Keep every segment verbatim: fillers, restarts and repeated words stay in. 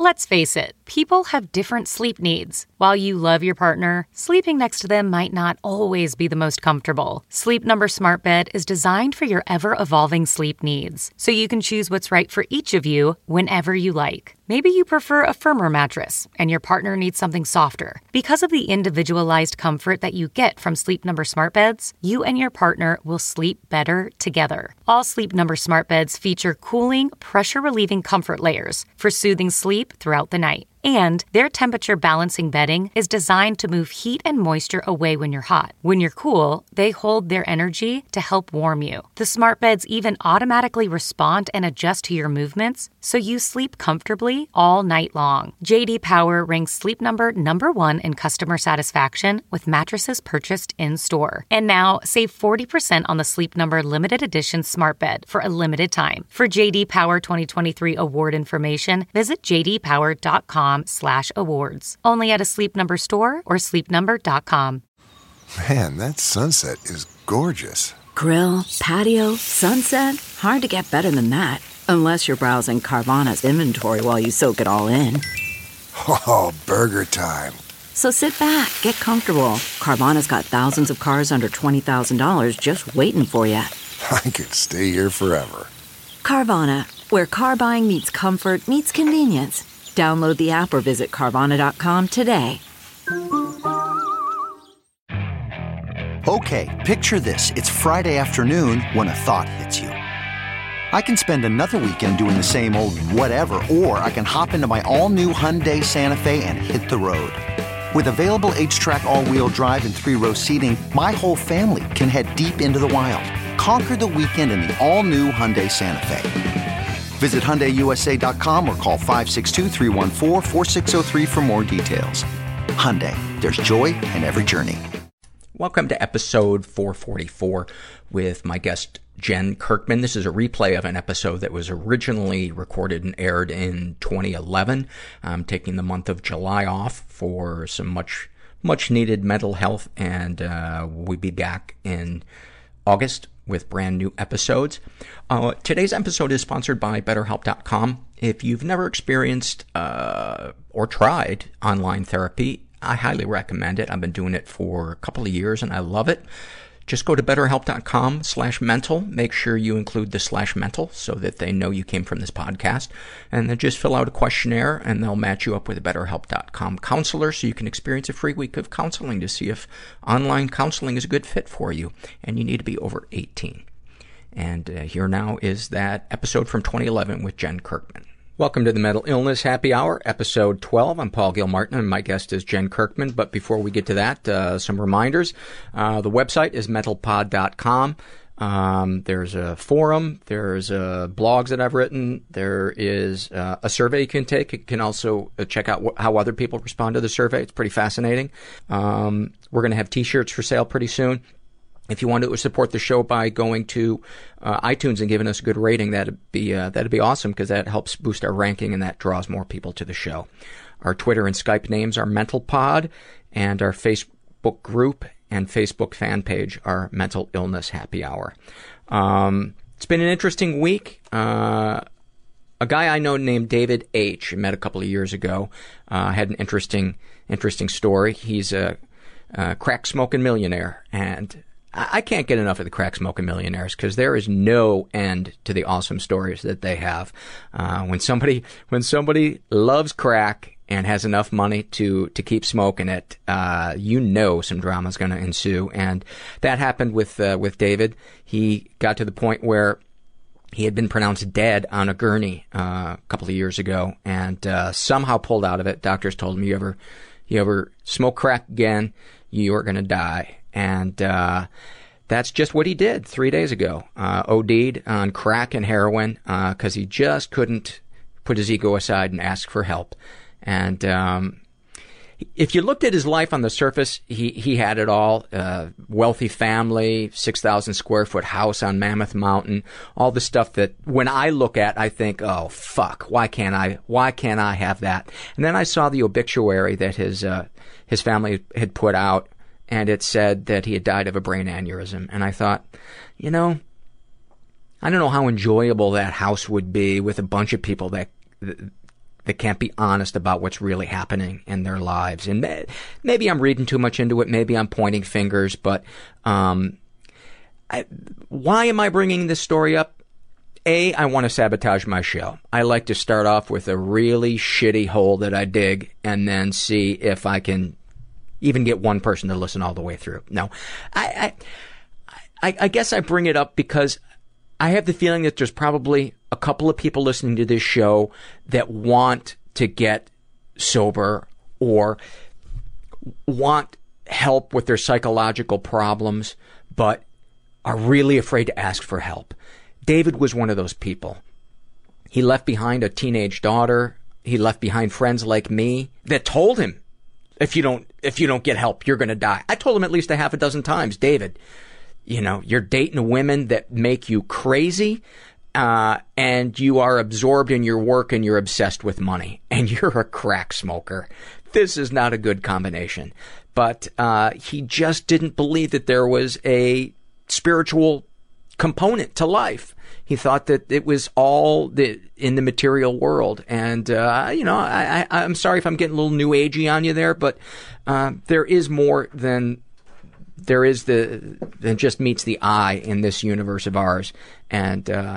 Let's face it, people have different sleep needs. While you love your partner, sleeping next to them might not always be the most comfortable. Sleep Number Smart Bed is designed for your ever-evolving sleep needs, so you can choose what's right for each of you whenever you like. Maybe you prefer a firmer mattress, and your partner needs something softer. Because of the individualized comfort that you get from Sleep Number Smart Beds, you and your partner will sleep better together. All Sleep Number Smart Beds feature cooling, pressure-relieving comfort layers for soothing sleep throughout the night. And their temperature-balancing bedding is designed to move heat and moisture away when you're hot. When you're cool, they hold their energy to help warm you. The smart beds even automatically respond and adjust to your movements, so you sleep comfortably all night long. J D Power ranks Sleep Number number one in customer satisfaction with mattresses purchased in-store. And now, save forty percent on the Sleep Number limited edition smart bed for a limited time. For J D Power twenty twenty-three award information, visit j d power dot com slash awards. Only at a Sleep Number store or sleep number dot com. Man, that sunset is gorgeous. Grill, patio, sunset. Hard to get better than that. Unless you're browsing Carvana's inventory while you soak it all in. Oh, burger time. So sit back, get comfortable. Carvana's got thousands of cars under twenty thousand dollars just waiting for you. I could stay here forever. Carvana, where car buying meets comfort meets convenience. Download the app or visit Carvana dot com today. Okay, picture this. It's Friday afternoon when a thought hits you. I can spend another weekend doing the same old whatever, or I can hop into my all-new Hyundai Santa Fe and hit the road. With available H-Track all-wheel drive and three-row seating, my whole family can head deep into the wild. Conquer the weekend in the all-new Hyundai Santa Fe. Visit Hyundai U S A dot com or call five six two, three one four, four six zero three for more details. Hyundai, there's joy in every journey. Welcome to episode four forty-four with my guest, Jen Kirkman. This is a replay of an episode that was originally recorded and aired in twenty eleven. I'm taking the month of July off for some much, much needed mental health, and uh, we'll be back in August with brand new episodes. Uh, today's episode is sponsored by better help dot com. If you've never experienced uh, or tried online therapy, I highly recommend it. I've been doing it for a couple of years and I love it. Just go to better help dot com slash mental. Make sure you include the slash mental so that they know you came from this podcast. And then just fill out a questionnaire and they'll match you up with a better help dot com counselor so you can experience a free week of counseling to see if online counseling is a good fit for you. And you need to be over eighteen. And uh, here now is that episode from twenty eleven with Jen Kirkman. Welcome to the Mental Illness Happy Hour, episode twelve. I'm Paul Gilmartin, and my guest is Jen Kirkman. But before we get to that, uh, some reminders. Uh, the website is mental pod dot com. Um, there's a forum. There's uh, blogs that I've written. There is uh, a survey you can take. You can also uh, check out wh- how other people respond to the survey. It's pretty fascinating. Um, we're going to have T-shirts for sale pretty soon. If you want to support the show by going to uh, iTunes and giving us a good rating, that'd be uh, that'd be awesome because that helps boost our ranking and that draws more people to the show. Our Twitter and Skype names are MentalPod, and our Facebook group and Facebook fan page are Mental Illness Happy Hour. Um, it's been an interesting week. Uh, a guy I know named David H. I met a couple of years ago. Uh, had an interesting interesting story. He's a, a crack smoking millionaire, and I can't get enough of the crack smoking millionaires because there is no end to the awesome stories that they have. Uh, when somebody, when somebody loves crack and has enough money to, to keep smoking it, uh, you know some drama is going to ensue. And that happened with, uh, with David. He got to the point where he had been pronounced dead on a gurney, uh, a couple of years ago and, uh, somehow pulled out of it. Doctors told him, you ever, you ever smoke crack again, you are going to die. And, uh, that's just what he did three days ago. Uh, OD'd on crack and heroin, uh, cause he just couldn't put his ego aside and ask for help. And, um, if you looked at his life on the surface, he, he had it all. Uh, wealthy family, six thousand square foot house on Mammoth Mountain, all the stuff that when I look at, I think, oh, fuck, why can't I, why can't I have that? And then I saw the obituary that his, uh, his family had put out, and it said that he had died of a brain aneurysm. And I thought, you know, I don't know how enjoyable that house would be with a bunch of people that, They can't be honest about what's really happening in their lives. And maybe I'm reading too much into it. Maybe I'm pointing fingers. But um, I, why am I bringing this story up? A, I want to sabotage my show. I like to start off with a really shitty hole that I dig and then see if I can even get one person to listen all the way through. No, I, I, I, I guess I bring it up because I have the feeling that there's probably a couple of people listening to this show that want to get sober or want help with their psychological problems, but are really afraid to ask for help. David was one of those people. He left behind a teenage daughter. He left behind friends like me that told him, if you don't, if you don't get help, you're going to die. I told him at least a half a dozen times, David, you know, you're dating women that make you crazy, uh, and you are absorbed in your work and you're obsessed with money and you're a crack smoker. This is not a good combination. But, uh, he just didn't believe that there was a spiritual component to life. He thought that it was all the, in the material world. And, uh, you know, I, I, I'm sorry if I'm getting a little new agey on you there, but, uh, there is more than, there is the, than just meets the eye in this universe of ours. And, uh,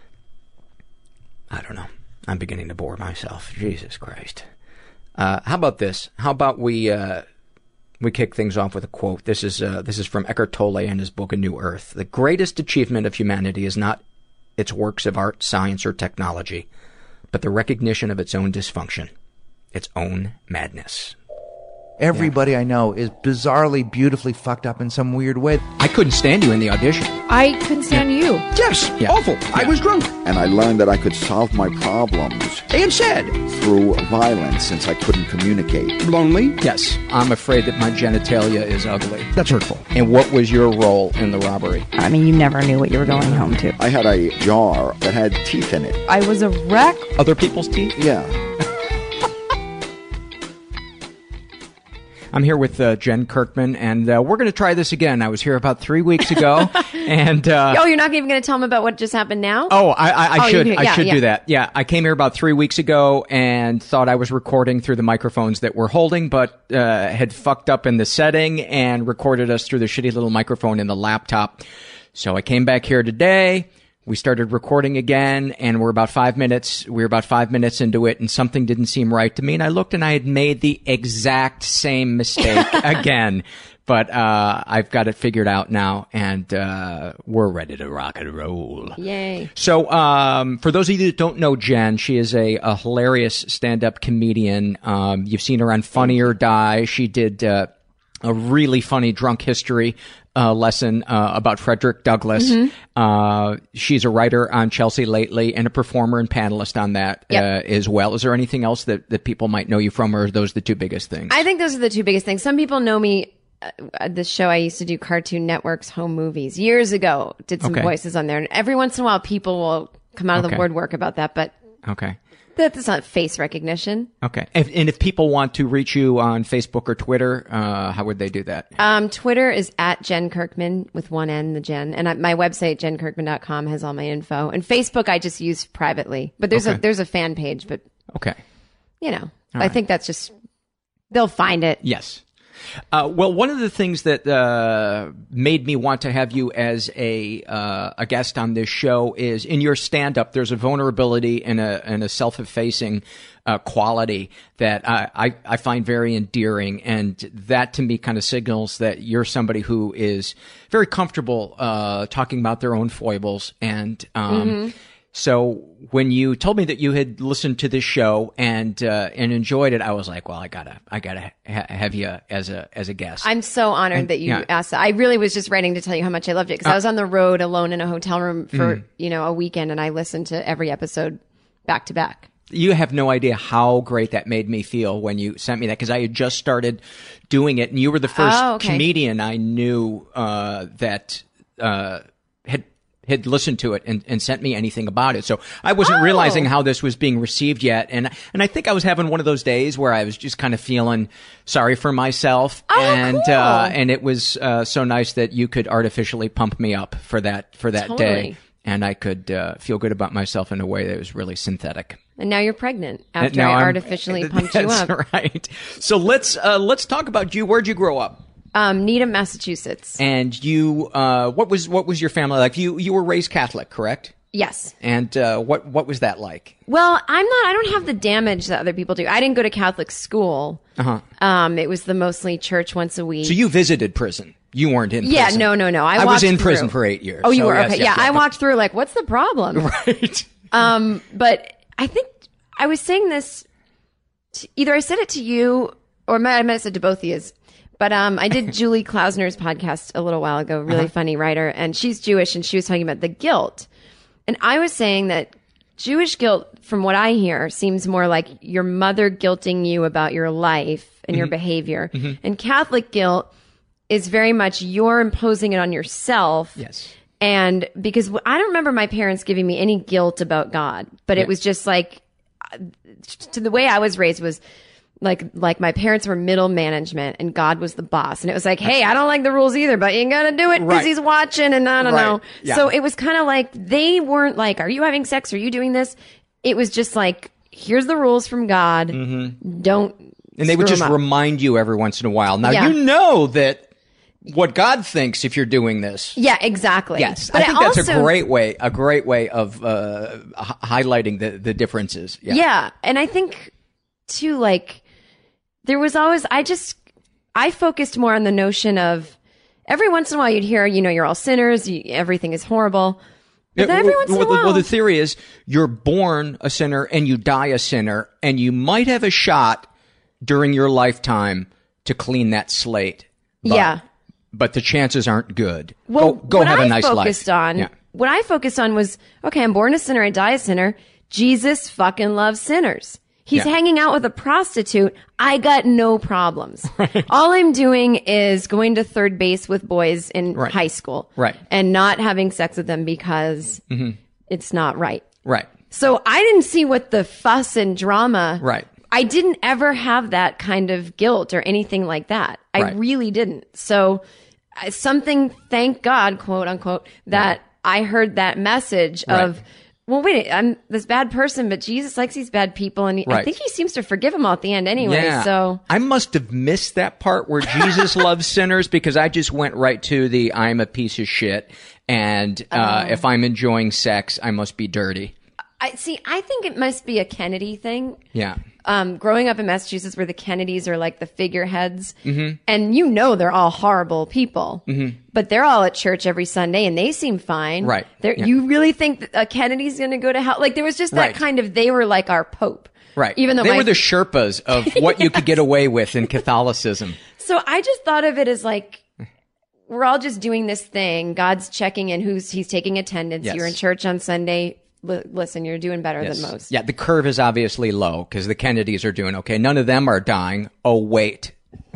I don't know. I'm beginning to bore myself. Jesus Christ. Uh, how about this? How about we, uh, we kick things off with a quote. This is, uh, this is from Eckhart Tolle in his book, A New Earth. The greatest achievement of humanity is not its works of art, science, or technology, but the recognition of its own dysfunction, its own madness. Everybody yeah. I know is bizarrely, beautifully fucked up in some weird way. I couldn't stand you in the audition. I couldn't stand yeah. you. Yes, yeah. awful. Yeah. I was drunk. And I learned that I could solve my problems. And sad. Through violence, since I couldn't communicate. Lonely? Yes. I'm afraid that my genitalia is ugly. That's hurtful. And what was your role in the robbery? I mean, you never knew what you were going home to. I had a jar that had teeth in it. I was a wreck. Other people's teeth? Yeah. I'm here with uh, Jen Kirkman, and uh, we're going to try this again. I was here about three weeks ago, and uh, oh, you're not even going to tell them about what just happened now? Oh, I, I, I oh, should, yeah, I should yeah. do that. Yeah, I came here about three weeks ago and thought I was recording through the microphones that we're holding, but uh, had fucked up in the setting and recorded us through the shitty little microphone in the laptop. So I came back here today. We started recording again, and we're about five minutes, we were about five minutes into it, and something didn't seem right to me, and I looked and I had made the exact same mistake again. But, uh, I've got it figured out now, and, uh, we're ready to rock and roll. Yay. So, um, for those of you that don't know Jen, she is a, a hilarious stand-up comedian. Um, you've seen her on Funny or Die. She did, uh, a really funny drunk history Uh, lesson uh, about Frederick Douglass. Mm-hmm. Uh, she's a writer on Chelsea Lately and a performer and panelist on that yep. uh, as well. Is there anything else that, that people might know you from, or are those the two biggest things? I think those are the two biggest things. Some people know me uh, at the show I used to do, Cartoon Network's Home Movies. Years ago, did some okay. voices on there. And every once in a while, people will come out of okay. the woodwork about that, but okay. that's not face recognition. Okay. If, and if people want to reach you on Facebook or Twitter, uh, how would they do that? Um, Twitter is at Jen Kirkman with one N, the Jen. And I, my website, jen kirkman dot com, has all my info. And Facebook, I just use privately. But there's okay. a there's a fan page. But, okay. you know, all I right. think that's just, they'll find it. Yes. Uh, well, one of the things that uh, made me want to have you as a uh, a guest on this show is in your stand-up, there's a vulnerability and a and a self-effacing uh, quality that I, I, I find very endearing, and that to me kind of signals that you're somebody who is very comfortable uh, talking about their own foibles. And um, mm-hmm. so when you told me that you had listened to this show and uh, and enjoyed it, I was like, well, I gotta I gotta ha- have you as a as a guest. I'm so honored and, that you yeah. asked that. I really was just writing to tell you how much I loved it, because uh, I was on the road alone in a hotel room for mm. you know a weekend, and I listened to every episode back to back. You have no idea how great that made me feel when you sent me that, because I had just started doing it, and you were the first oh, okay. comedian I knew uh, that uh, had. had listened to it and, and sent me anything about it. So I wasn't oh. realizing how this was being received yet. And, and I think I was having one of those days where I was just kind of feeling sorry for myself. Oh, and, cool. uh, and it was, uh, so nice that you could artificially pump me up for that, for that totally. day. And I could, uh, feel good about myself in a way that was really synthetic. And now you're pregnant after now I I'm- artificially pumped you That's up. right. So let's uh, let's talk about you. Where'd you grow up? Um, Needham, Massachusetts. And you, uh, what was what was your family like? You you were raised Catholic, correct? Yes. And uh, what what was that like? Well, I'm not, I don't have the damage that other people do. I didn't go to Catholic school. Uh-huh. Um, it was the mostly church once a week. So you visited prison. You weren't in yeah, prison. no, no, no. I, I was walked in through. prison for eight years. Oh, you so were? yes, Okay. yes, yeah, yes, I walked through like, what's the problem? Right. Um, but I think I was saying this, to, either I said it to you or I might have said it to both of you. But um, I did Julie Klausner's podcast a little while ago, really uh-huh. funny writer, and she's Jewish, and she was talking about the guilt. And I was saying that Jewish guilt, from what I hear, seems more like your mother guilting you about your life and mm-hmm. your behavior. Mm-hmm. And Catholic guilt is very much you're imposing it on yourself. Yes. And because I don't remember my parents giving me any guilt about God, but yeah. it was just like, to the way I was raised was like, like my parents were middle management and God was the boss. And it was like, hey, I don't like the rules either, but you gotta do it because right. he's watching and I don't right. know. Yeah. So it was kind of like, they weren't like, are you having sex? Are you doing this? It was just like, here's the rules from God. Mm-hmm. Don't. And they would just remind you every once in a while. Now, yeah. you know that what God thinks if you're doing this. Yeah, exactly. Yes. But I think I that's also, a great way, a great way of uh, h- highlighting the, the differences. Yeah. yeah. And I think, too, like, there was always, I just, I focused more on the notion of every once in a while you'd hear, you know, you're all sinners, you, everything is horrible. But then every once in a while. Well, the theory is you're born a sinner and you die a sinner, and you might have a shot during your lifetime to clean that slate. But, yeah. But the chances aren't good. Well, go go what have I a nice life. Focused on, yeah. What I focused on was, okay, I'm born a sinner, I die a sinner. Jesus fucking loves sinners. He's yeah. hanging out with a prostitute. I got no problems. Right. All I'm doing is going to third base with boys in right. high school. Right. And not having sex with them because mm-hmm. it's not right. Right. So I didn't see what the fuss and drama. Right. I didn't ever have that kind of guilt or anything like that. I right. really didn't. So uh, something, thank God, quote unquote, that right. I heard that message right. of, well, wait, I'm this bad person, but Jesus likes these bad people. And he, right. I think he seems to forgive them all at the end anyway. Yeah. So I must have missed that part where Jesus loves sinners, because I just went right to the I'm a piece of shit. And uh, oh. if I'm enjoying sex, I must be dirty. I see. I think it must be a Kennedy thing. Yeah. Um, growing up in Massachusetts, where the Kennedys are like the figureheads, mm-hmm. and you know they're all horrible people, mm-hmm. but they're all at church every Sunday and they seem fine. Right. Yeah. You really think that a Kennedy's going to go to hell? Like there was just that right. kind of. They were like our Pope. Right. Even though they my, were the Sherpas of what you could get away with in Catholicism. So I just thought of it as like, we're all just doing this thing. God's checking in who's he's taking attendance. Yes. You're in church on Sunday. L- listen, you're doing better yes. than most. Yeah, the curve is obviously low because the Kennedys are doing okay. None of them are dying. Oh, wait.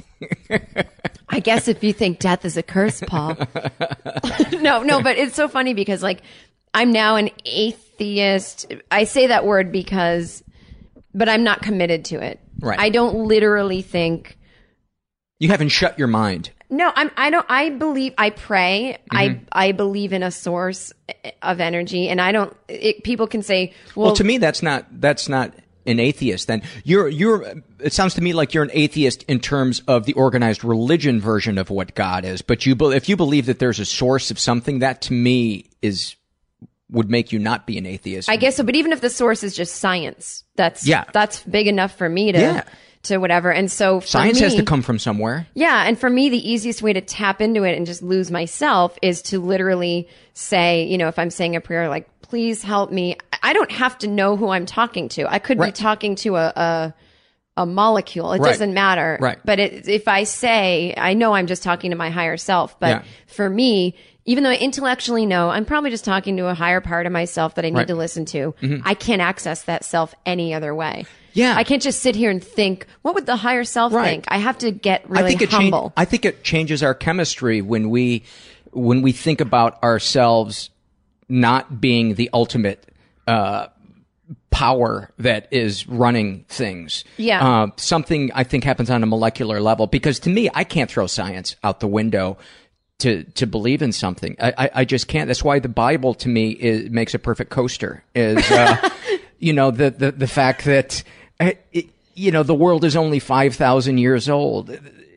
I guess if you think death is a curse, Paul. no, no, but it's so funny because like I'm now an atheist. I say that word because, but I'm not committed to it. Right. I don't literally think. You haven't shut your mind. No, I'm, I don't, I believe, I pray. Mm-hmm. I, I believe in a source of energy and I don't, it, people can say, well, well, to me, that's not, that's not an atheist then. You're, you're, it sounds to me like you're an atheist in terms of the organized religion version of what God is. But you, if you believe that there's a source of something, that to me is, would make you not be an atheist. I guess so. But even if the source is just science, that's, yeah. that's big enough for me to, yeah. to whatever. And so for science me, has to come from somewhere. Yeah. And for me, the easiest way to tap into it and just lose myself is to literally say, you know, if I'm saying a prayer, like, please help me. I don't have to know who I'm talking to. I could right. be talking to a, a, a molecule. It right. doesn't matter. Right. But it, if I say, I know I'm just talking to my higher self, but yeah. for me, even though I intellectually know, I'm probably just talking to a higher part of myself that I need right. to listen to. Mm-hmm. I can't access that self any other way. Yeah. I can't just sit here and think, what would the higher self right. think? I have to get really I think it humble. Cha- I think it changes our chemistry when we, when we think about ourselves not being the ultimate, uh, power that is running things. Yeah. Uh, something I think happens on a molecular level, because to me, I can't throw science out the window to, to believe in something. I, I, I just can't. That's why the Bible to me is, makes a perfect coaster is, uh, You know, the, the, the fact that, uh, it, you know, the world is only five thousand years old.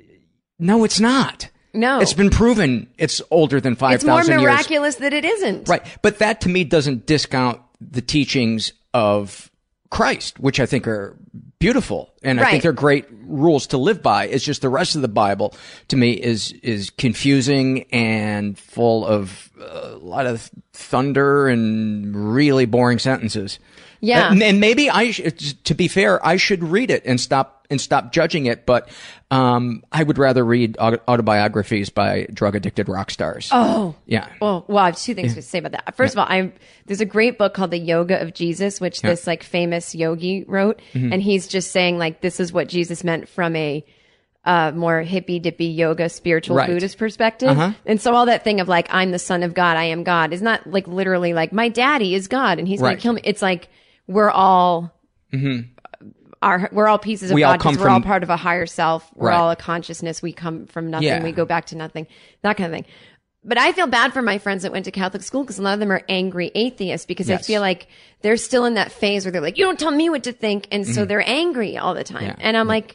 No, it's not. No. It's been proven it's older than five thousand years. It's more miraculous that it isn't. Right. But that to me doesn't discount the teachings of Christ, which I think are beautiful. And I right. think they're great rules to live by. It's just the rest of the Bible to me is, is confusing and full of a lot of thunder and really boring sentences. Yeah. And, and maybe I, sh- to be fair, I should read it and stop, and stop judging it. But, um, I would rather read autobiographies by drug addicted rock stars. Oh. Yeah. Well, well, I have two things yeah. to say about that. First yeah. of all, I'm, there's a great book called The Yoga of Jesus, which yeah. this like famous yogi wrote. Mm-hmm. And he's just saying like, this is what Jesus meant from a, uh, more hippy dippy yoga, spiritual right. Buddhist perspective. Uh-huh. And so all that thing of like, I'm the son of God, I am God is not like literally like my daddy is God and he's right. going to kill me. It's like, we're all, mm-hmm. Our, we're all pieces of we God all come because we're from, all part of a higher self. We're right. all a consciousness. We come from nothing. Yeah. We go back to nothing. That kind of thing. But I feel bad for my friends that went to Catholic school because a lot of them are angry atheists because yes. I feel like they're still in that phase where they're like, you don't tell me what to think. And so mm-hmm. they're angry all the time. Yeah. And I'm yeah. like,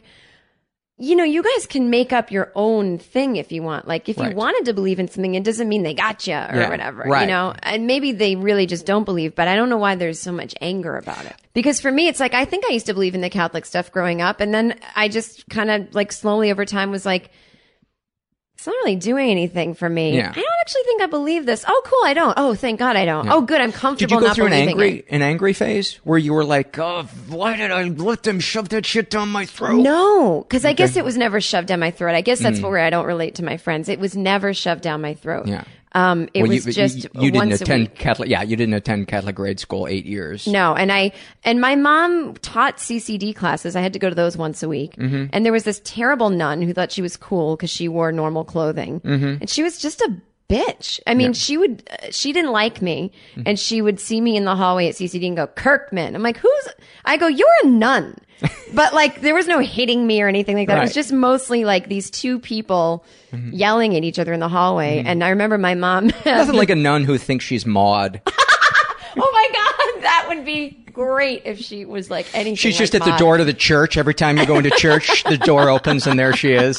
you know, you guys can make up your own thing if you want. Like, if right. you wanted to believe in something, it doesn't mean they got you or yeah, whatever, right. you know? And maybe they really just don't believe, but I don't know why there's so much anger about it. Because for me, it's like, I think I used to believe in the Catholic stuff growing up. And then I just kind of like slowly over time was like, it's not really doing anything for me. Yeah. I don't actually think I believe this. Oh, cool. I don't. Oh, thank God I don't. Yeah. Oh, good. I'm comfortable Did you go not through an believing angry, it. an angry phase where you were like, oh, why did I let them shove that shit down my throat? No, because I okay. guess it was never shoved down my throat. I guess that's mm. where I don't relate to my friends. It was never shoved down my throat. Yeah. Um, it well, was you, just you, you didn't once attend a week. Catholic. Yeah, you didn't attend Catholic grade school eight years. No, and I and my mom taught C C D classes. I had to go to those once a week. Mm-hmm. And there was this terrible nun who thought she was cool because she wore normal clothing, mm-hmm. and she was just a bitch. I mean, yeah. she would uh, she didn't like me, mm-hmm. and she would see me in the hallway at C C D and go, Kirkman. I'm like, who's? I go, you're a nun. But like, there was no hitting me or anything like that. Right. It was just mostly like these two people mm-hmm. yelling at each other in the hallway. Mm-hmm. And I remember my mom. Nothing like a nun who thinks she's Maud. Oh my God. That would be great if she was like anything. She's like just at Maud. the door to the church. Every time you go into church, the door opens and there she is.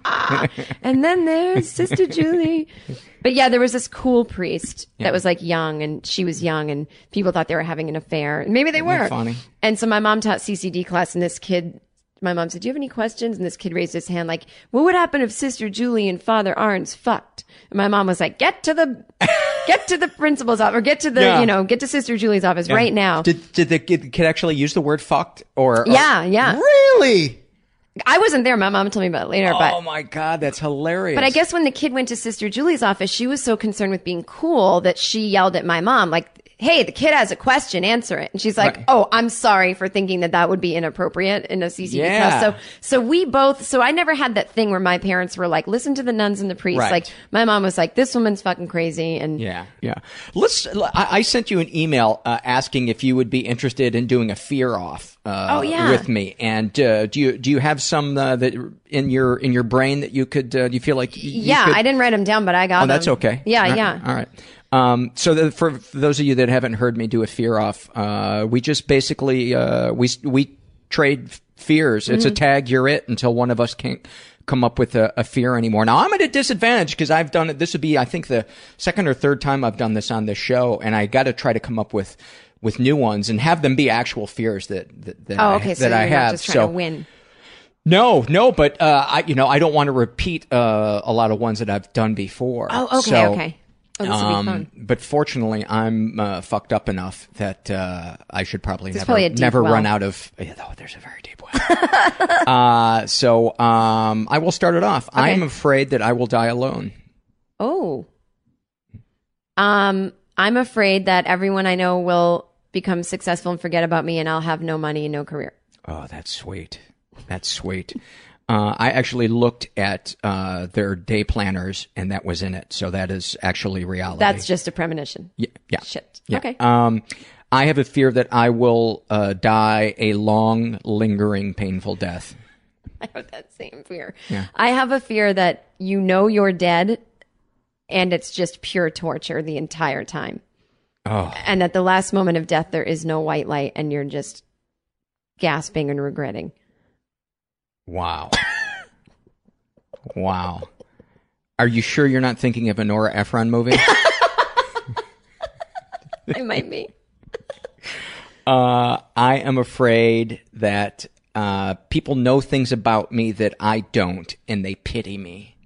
And then there's Sister Julie. But yeah, there was this cool priest yeah. that was like young and she was young and people thought they were having an affair. And maybe they Isn't were. that funny? And so my mom taught C C D class and this kid, my mom said, do you have any questions? And this kid raised his hand like, what would happen if Sister Julie and Father Arns fucked? And my mom was like, get to the, get to the principal's office or get to the, yeah. you know, get to Sister Julie's office yeah. right now. Did, did the kid actually use the word fucked or? or yeah, yeah. Really? I wasn't there. My mom told me about it later. Oh but, my God, that's hilarious. But I guess when the kid went to Sister Julie's office, she was so concerned with being cool that she yelled at my mom, like, hey, the kid has a question, answer it. And she's like, right. oh, I'm sorry for thinking that that would be inappropriate in a C C D yeah. class. So, so we both, so I never had that thing where my parents were like, listen to the nuns and the priests. Right. Like my mom was like, this woman's fucking crazy. And yeah, yeah. Let's, I, I sent you an email uh, asking if you would be interested in doing a fear off. Uh, oh, yeah. with me. And, uh, do you, do you have some, uh, that in your, in your brain that you could, uh, do you feel like? You yeah, could... I didn't write them down, but I got oh, them. that's okay. Yeah, all right. yeah. All right. Um, so the, for, for those of you that haven't heard me do a fear off, uh, we just basically, uh, we, we trade fears. It's mm-hmm. a tag, you're it, until one of us can't come up with a, a fear anymore. Now I'm at a disadvantage because I've done it. This would be, I think, the second or third time I've done this on this show, and I got to try to come up with, with new ones and have them be actual fears that, that, that oh, I, okay. that so I you're have. Not just trying so, to win. No, no, but, uh, I, you know, I don't want to repeat, uh, a lot of ones that I've done before. Oh, okay, so, okay. Oh, this will um, be fun. But fortunately, I'm uh, fucked up enough that uh, I should probably there's never probably a deep never well. run out of. Yeah, oh, there's a very deep well. uh, so um, I will start it off. Okay. I am afraid that I will die alone. Oh. Um, I'm afraid that everyone I know will become successful and forget about me, and I'll have no money and no career. Oh, that's sweet. That's sweet. Uh, I actually looked at uh, their day planners, and that was in it. So that is actually reality. That's just a premonition. Yeah. yeah. Shit. Yeah. Okay. Um, I have a fear that I will uh, die a long, lingering, painful death. I have that same fear. Yeah. I have a fear that you know you're dead, and it's just pure torture the entire time. Oh. And at the last moment of death, there is no white light, and you're just gasping and regretting. Wow. Wow. Are you sure you're not thinking of a Nora Ephron movie? I might be. Uh, I am afraid that uh, people know things about me that I don't, and they pity me.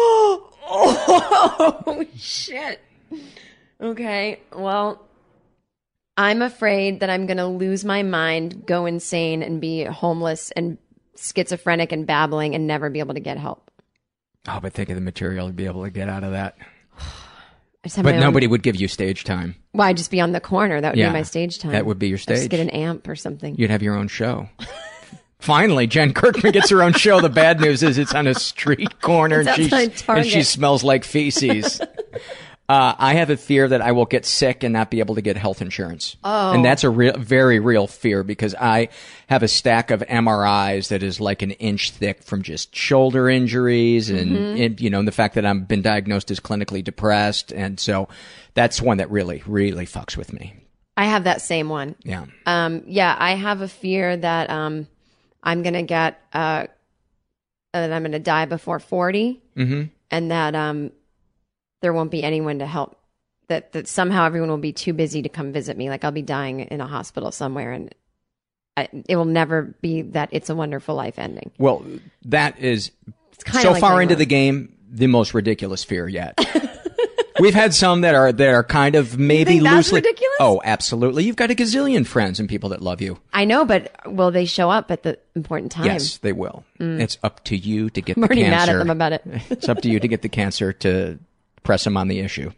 Oh, shit. Okay, well, I'm afraid that I'm going to lose my mind, go insane, and be homeless and schizophrenic and babbling and never be able to get help. Oh, but think of the material to be able to get out of that. But nobody own... would give you stage time. Well, I'd just be on the corner. That would yeah, be my stage time. That would be your stage. I'd just get an amp or something. You'd have your own show. Finally, Jen Kirkman gets her own show. The bad news is it's on a street corner and she, and she smells like feces. Uh, I have a fear that I will get sick and not be able to get health insurance. Oh. And that's a real, very real fear because I have a stack of M R Is that is like an inch thick from just shoulder injuries and, Mm-hmm. and you know, and the fact that I've been diagnosed as clinically depressed. And so that's one that really, really fucks with me. I have that same one. Yeah. Um, yeah, I have a fear that um, I'm going to get, uh, that I'm going to die before forty. Mm-hmm. And that um, there won't be anyone to help. That that somehow everyone will be too busy to come visit me. Like I'll be dying in a hospital somewhere, and I, it will never be that It's a Wonderful Life ending. Well, that is so like far into the game the most ridiculous fear yet. We've had some that are that are kind of maybe you think that's loosely. ridiculous? Oh, absolutely. You've got a gazillion friends and people that love you. I know, but will they show up at the important time? Yes, they will. Mm. It's up to you to get I'm the already cancer. mad at them about it. It's up to you to get the cancer to press them on the issue.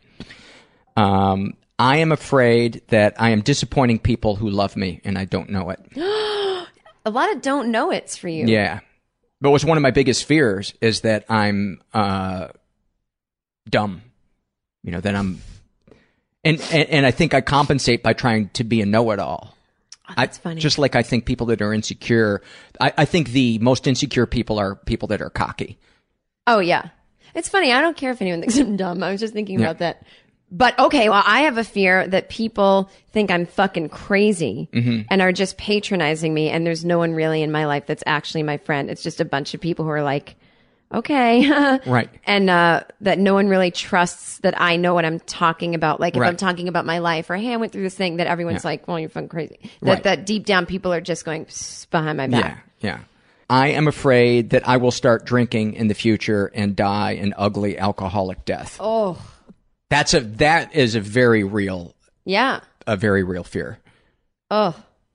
Um, I am afraid that I am disappointing people who love me and I don't know it. A lot of don't know it's for you. Yeah. But what's one of my biggest fears is that I'm uh, dumb. You know, that I'm, and, and, and I think I compensate by trying to be a know-it-all. Oh, that's I, funny. Just like I think people that are insecure, I, I think the most insecure people are people that are cocky. Oh, yeah. It's funny. I don't care if anyone thinks I'm dumb. I was just thinking Yeah. about that. But okay, well, I have a fear that people think I'm fucking crazy Mm-hmm. and are just patronizing me. And there's no one really in my life that's actually my friend. It's just a bunch of people who are like, okay. Right. And uh, that no one really trusts that I know what I'm talking about. Like if Right. I'm talking about my life or, hey, I went through this thing, that everyone's Yeah. like, well, you're fucking crazy. That, Right. that deep down people are just going "Psst," behind my back. Yeah, yeah. I am afraid that I will start drinking in the future and die an ugly alcoholic death. Oh, That's a that is a very real yeah. a very real fear. Oh,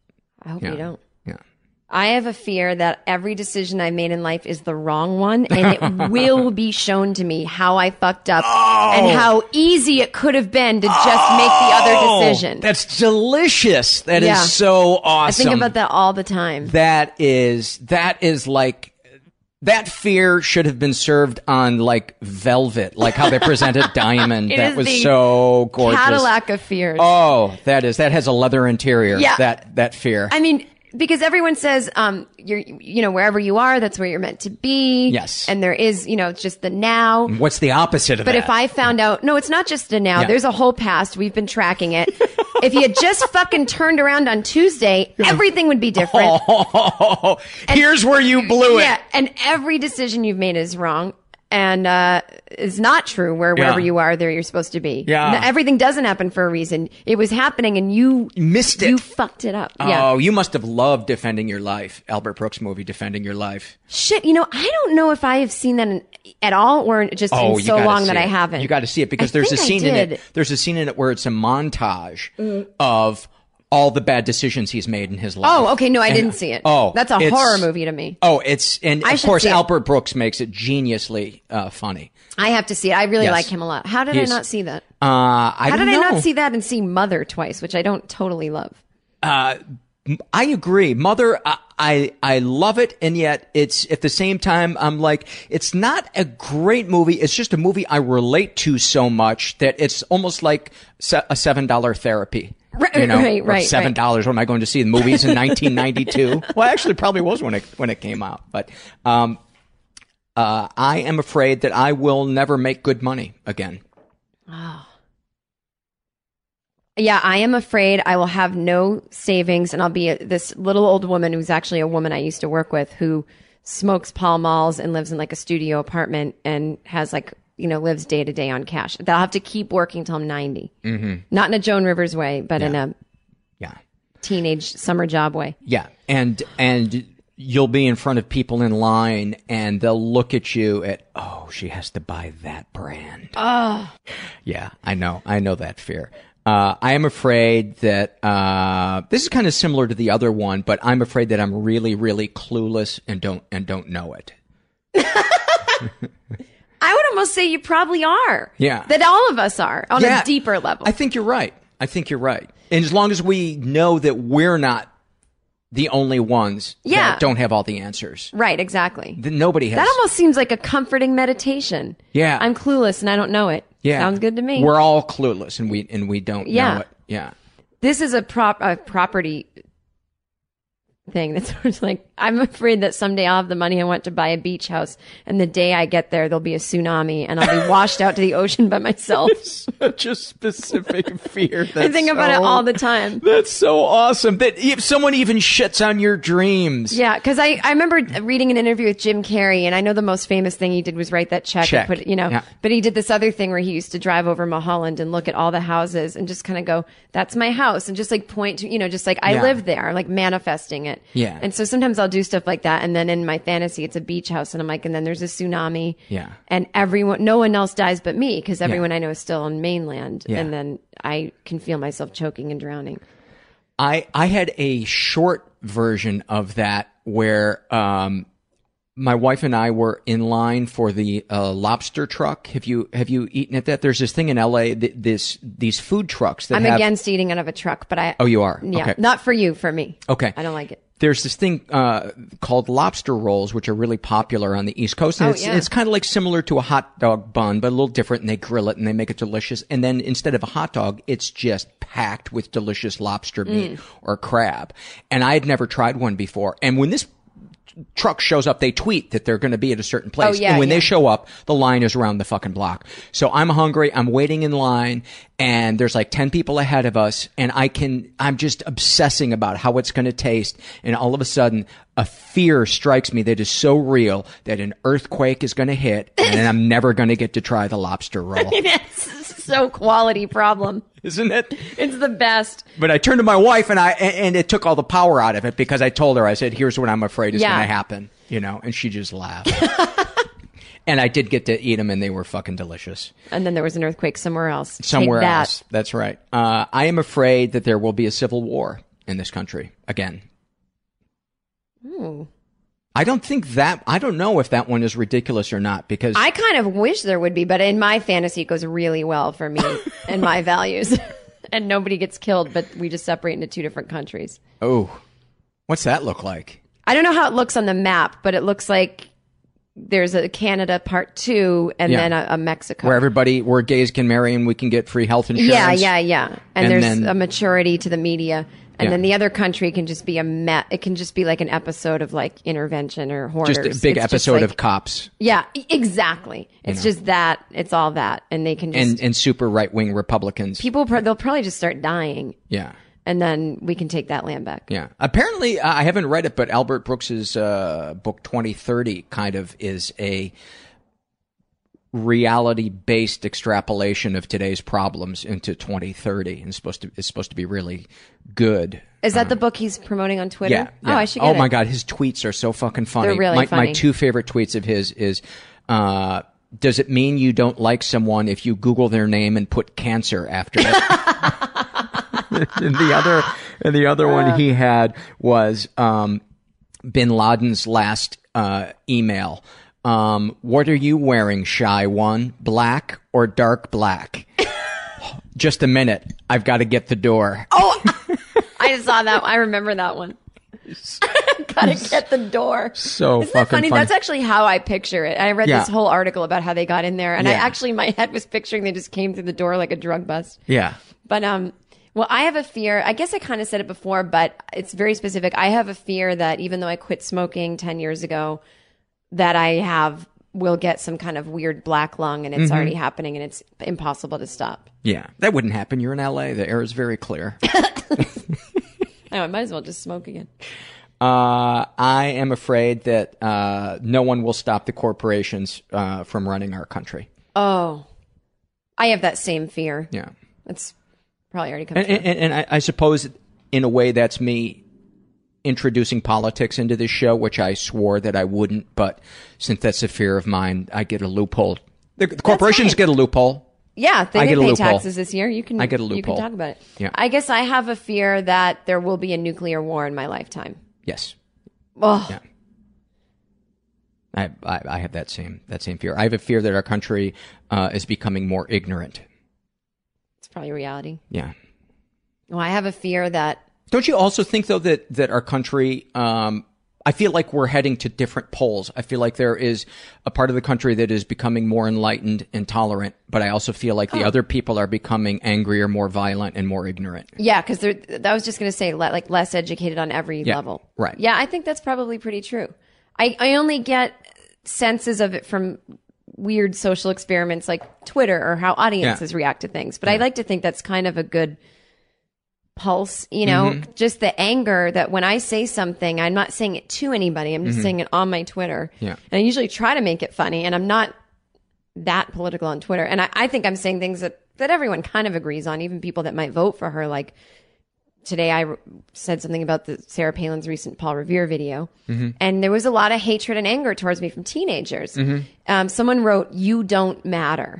I hope Yeah. you don't. Yeah. I have a fear that every decision I made in life is the wrong one, and it will be shown to me how I fucked up Oh. and how easy it could have been to just make the other decision. That's delicious. That is Yeah. so I awesome. think about that all the time. That is that is like that fear should have been served on like velvet, like how they presented Diamond. It That is was the so gorgeous. Cadillac of fears. Oh, that is that has a leather interior. Yeah. That that fear. I mean, because everyone says, um, you're, you know, wherever you are, that's where you're meant to be. Yes. And there is, you know, it's just the now. What's the opposite of But that? if I found out, no, it's not just a now. Yeah. There's a whole past. We've been tracking it. If you had just fucking turned around on Tuesday, everything would be different. Oh, here's where you blew it. Yeah, and every decision you've made is wrong. And uh, is not true where wherever Yeah. you are, there you're supposed to be. Yeah. No, everything doesn't happen for a reason. It was happening and you missed it. You fucked it up. Yeah. Oh, you must have loved Defending Your Life. Albert Brooks movie, Defending Your Life. Shit, you know, I don't know if I have seen that in, at all or just Oh, in you so gotta long see that it. I haven't. You got to see it because I there's a think I scene in it. did. There's a scene in it where it's a montage of all the bad decisions he's made in his life. Oh, okay. No, I And- didn't see it. Oh, that's a it's- horror movie to me. Oh, it's and I of should course see it. Albert Brooks makes it geniusly uh, funny. I have to see it. I really Yes. like him a lot. How did He's- I not see that? Uh, I How don't did know. I not see that and see Mother twice, which I don't totally love? I agree. Mother, I, I I love it, and yet it's at the same time I'm like, it's not a great movie. It's just a movie I relate to so much that it's almost like se- a seven dollar therapy. Right, you know, right, or right, Seven dollars. What am I going to see? The movies in nineteen ninety-two. Well, actually, probably was when it when it came out. But um, uh, I am afraid that I will never make good money again. Oh. Yeah, I am afraid I will have no savings, and I'll be a, this little old woman who's actually a woman I used to work with who smokes Pall Malls and lives in like a studio apartment and has like, you know, lives day to day on cash. They'll have to keep working till I'm ninety. Mm-hmm. Not in a Joan Rivers way, but yeah. in a yeah. teenage summer job way. Yeah. And, and you'll be in front of people in line and they'll look at you at, oh, she has to buy that brand. Oh. Yeah, I know. I know that fear. Uh, I am afraid that, uh, this is kind of similar to the other one, but I'm afraid that I'm really, really clueless and don't, and don't know it. I would almost say you probably are. Yeah. That all of us are on yeah, a deeper level. I think you're right. I think you're right. And as long as we know that we're not the only ones yeah. that don't have all the answers. Right, exactly. Then nobody has. That almost seems like a comforting meditation. Yeah. I'm clueless and I don't know it. Yeah. Sounds good to me. We're all clueless and we and we don't yeah. know it. Yeah. This is a prop a property thing that's sort of like, I'm afraid that someday I'll have the money I want to buy a beach house, and the day I get there, there'll be a tsunami, and I'll be washed out to the ocean by myself. Such a specific fear. That's I think about so, it all the time. That's so awesome. That if someone even shits on your dreams. Yeah, because I, I remember reading an interview with Jim Carrey, and I know the most famous thing he did was write that check. Check. And put, you know, yeah. But he did this other thing where he used to drive over Mulholland and look at all the houses and just kind of go, that's my house, and just like point to, you know, just like I Yeah. live there, like manifesting it. Yeah. And so sometimes I'll do stuff like that, and then in my fantasy, it's a beach house, and I'm like, and then there's a tsunami. Yeah. And everyone, no one else dies but me, because everyone Yeah. I know is still on mainland, Yeah. and then I can feel myself choking and drowning. I I had a short version of that where um my wife and I were in line for the uh, lobster truck. Have you have you eaten at that? There's this thing in L A. Th- this these food trucks that I'm have, against eating out of a truck, but I. Oh, you are? Yeah. Okay. Not for you, for me. Okay. I don't like it. There's this thing uh called lobster rolls, which are really popular on the East Coast. And Oh, it's, yeah. it's kind of like similar to a hot dog bun, but a little different. And they grill it and they make it delicious. And then instead of a hot dog, it's just packed with delicious lobster meat Mm. or crab. And I had never tried one before. And when this truck shows up, they tweet that they're going to be at a certain place. Oh, yeah, and when yeah. they show up, the line is around the fucking block. So I'm hungry. I'm waiting in line, and there's like ten people ahead of us, and I can, I'm just obsessing about how it's going to taste. And all of a sudden, a fear strikes me that is so real that an earthquake is going to hit, and I'm never going to get to try the lobster roll. It's so quality problem. Isn't it? It's the best. But I turned to my wife, and I and, and it took all the power out of it, because I told her, I said, here's what I'm afraid is Yeah. going to happen, you know, and she just laughed. And I did get to eat them, and they were fucking delicious. And then there was an earthquake somewhere else. Somewhere Take that. else. That's right. Uh, I am afraid that there will be a civil war in this country again. Ooh. I don't think that, I don't know if that one is ridiculous or not, because I kind of wish there would be, but in my fantasy, it goes really well for me and my values. And nobody gets killed, but we just separate into two different countries. oh, what's that look like? I don't know how it looks on the map, but it looks like there's a Canada part two and Yeah. then a, a Mexico. Where everybody, where gays can marry and we can get free health insurance. Yeah, yeah, yeah. And, And there's then- a maturity to the media. And Yeah. then the other country can just be a met. It can just be like an episode of like Intervention or Hoarders. Just a big It's just episode like- of Cops. Yeah, e- exactly. It's know. just that. It's all that, and they can just And, and super right-wing Republicans. people. Pro- they'll probably just start dying, Yeah. and then we can take that land back. Yeah. Apparently, uh, I haven't read it, but Albert Brooks's uh, book twenty thirty kind of is a reality-based extrapolation of today's problems into twenty thirty, and it's supposed to it's supposed to be really good. Is that the book he's promoting on Twitter? Yeah. yeah. Oh, I should get Oh it. my God, his tweets are so fucking funny. They're really my, funny. My two favorite tweets of his is, uh, does it mean you don't like someone if you Google their name and put cancer after it? and the other, and the other one he had was, um, Bin Laden's last, uh, email. Um, what are you wearing, shy one? Black or dark black? Just a minute. I've got to get the door. Oh, I saw that. I remember that one. Gotta get the door. So Isn't fucking that funny? funny. That's actually how I picture it. I read Yeah. this whole article about how they got in there, and I Yeah. actually, my head was picturing they just came through the door like a drug bust. Yeah. But, um, well, I have a fear. I guess I kind of said it before, but it's very specific. I have a fear that even though I quit smoking ten years ago, that I have we'll get some kind of weird black lung and it's mm-hmm. already happening and it's impossible to stop. Yeah, that wouldn't happen. You're in L A. The air is very clear. Oh, I might as well just smoke again. Uh, I am afraid that uh, no one will stop the corporations uh, from running our country. Oh, I have that same fear. Yeah. That's probably already come and, and, and I, I suppose, in a way, that's me introducing politics into this show, which I swore that I wouldn't, but since that's a fear of mine, I get a loophole. The, the corporations get a loophole. Yeah, they I didn't get pay loophole. taxes this year. You can, I get a loophole. You can talk about it. Yeah. I guess I have a fear that there will be a nuclear war in my lifetime. Yes. Oh. Yeah. I, I I have that same that same fear. I have a fear that our country uh, is becoming more ignorant. It's probably reality. Yeah. Well, I have a fear that. Don't you also think though that that our country? Um, I feel like we're heading to different poles. I feel like there is a part of the country that is becoming more enlightened and tolerant, but I also feel like the oh. other people are becoming angrier, more violent, and more ignorant. Yeah, because I was just going to say, like, less educated on every yeah, level. Right. Yeah, I think that's probably pretty true. I, I only get senses of it from weird social experiments like Twitter or how audiences yeah. react to things. But yeah. I like to think that's kind of a good pulse, you know, mm-hmm. just the anger that when I say something, I'm not saying it to anybody. I'm just mm-hmm. saying it on my Twitter. Yeah. And I usually try to make it funny, and I'm not that political on Twitter. And I, I think I'm saying things that, that everyone kind of agrees on, even people that might vote for her. Like today I re- said something about the Sarah Palin's recent Paul Revere video. Mm-hmm. And there was a lot of hatred and anger towards me from teenagers. Mm-hmm. Um, someone wrote, "You don't matter."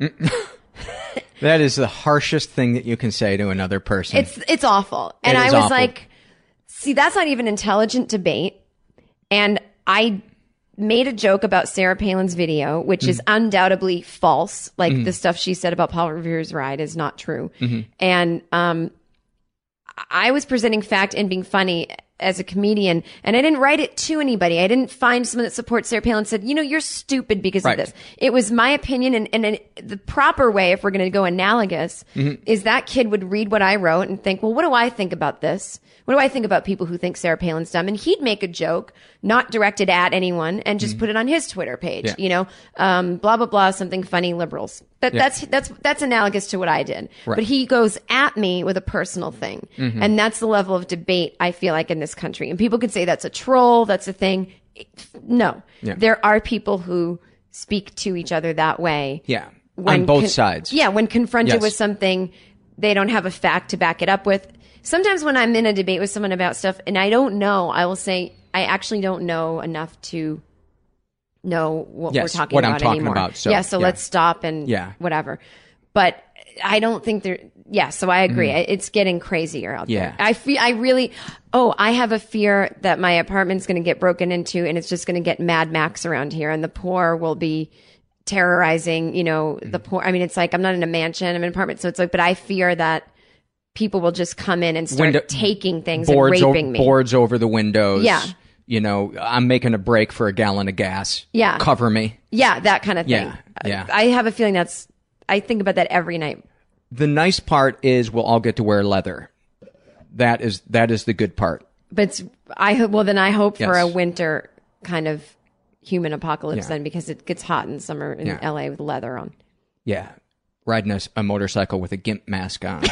That is the harshest thing that you can say to another person. It's it's awful. And it I is was awful. like, see, that's not even intelligent debate. And I made a joke about Sarah Palin's video, which mm-hmm. is undoubtedly false. Like mm-hmm. the stuff she said about Paul Revere's ride is not true. Mm-hmm. And um, I was presenting fact and being funny as a comedian, and I didn't write it to anybody. I didn't find someone that supports Sarah Palin and said, you know, you're stupid because right. of this. It was my opinion, and, and, and the proper way, if we're going to go analogous, mm-hmm. is that kid would read what I wrote and think, well, what do I think about this? What do I think about people who think Sarah Palin's dumb? And he'd make a joke, not directed at anyone, and just mm-hmm. put it on his Twitter page. Yeah. You know, um, blah blah blah, something funny, liberals. That, yeah. That's that's that's analogous to what I did. Right. But he goes at me with a personal thing, mm-hmm. and that's the level of debate I feel like in this country. And people could say that's a troll, that's a thing. No, yeah. There are people who speak to each other that way. Yeah, on both con- sides. Yeah, when confronted yes. with something, they don't have a fact to back it up with. Sometimes when I'm in a debate with someone about stuff and I don't know, I will say, I actually don't know enough to know what yes, we're talking what about I'm talking anymore. About, so, yeah, so yeah. let's stop and yeah. whatever. But I don't think there, yeah, so I agree. Mm. It's getting crazier out yeah. there. I feel, I really, oh, I have a fear that my apartment's going to get broken into and it's just going to get Mad Max around here and the poor will be terrorizing, you know, mm. the poor. I mean, it's like, I'm not in a mansion, I'm in an apartment. So it's like, but I fear that people will just come in and start Window, taking things and raping o- me. Boards over the windows. Yeah. You know, I'm making a break for a gallon of gas. Yeah. Cover me. Yeah, that kind of thing. Yeah. yeah. I have a feeling that's, I think about that every night. The nice part is we'll all get to wear leather. That is, that is the good part. But it's, I hope, well, then I hope yes. for a winter kind of human apocalypse yeah. then because it gets hot in summer in yeah. L A with leather on. Yeah. Riding a, a motorcycle with a GIMP mask on.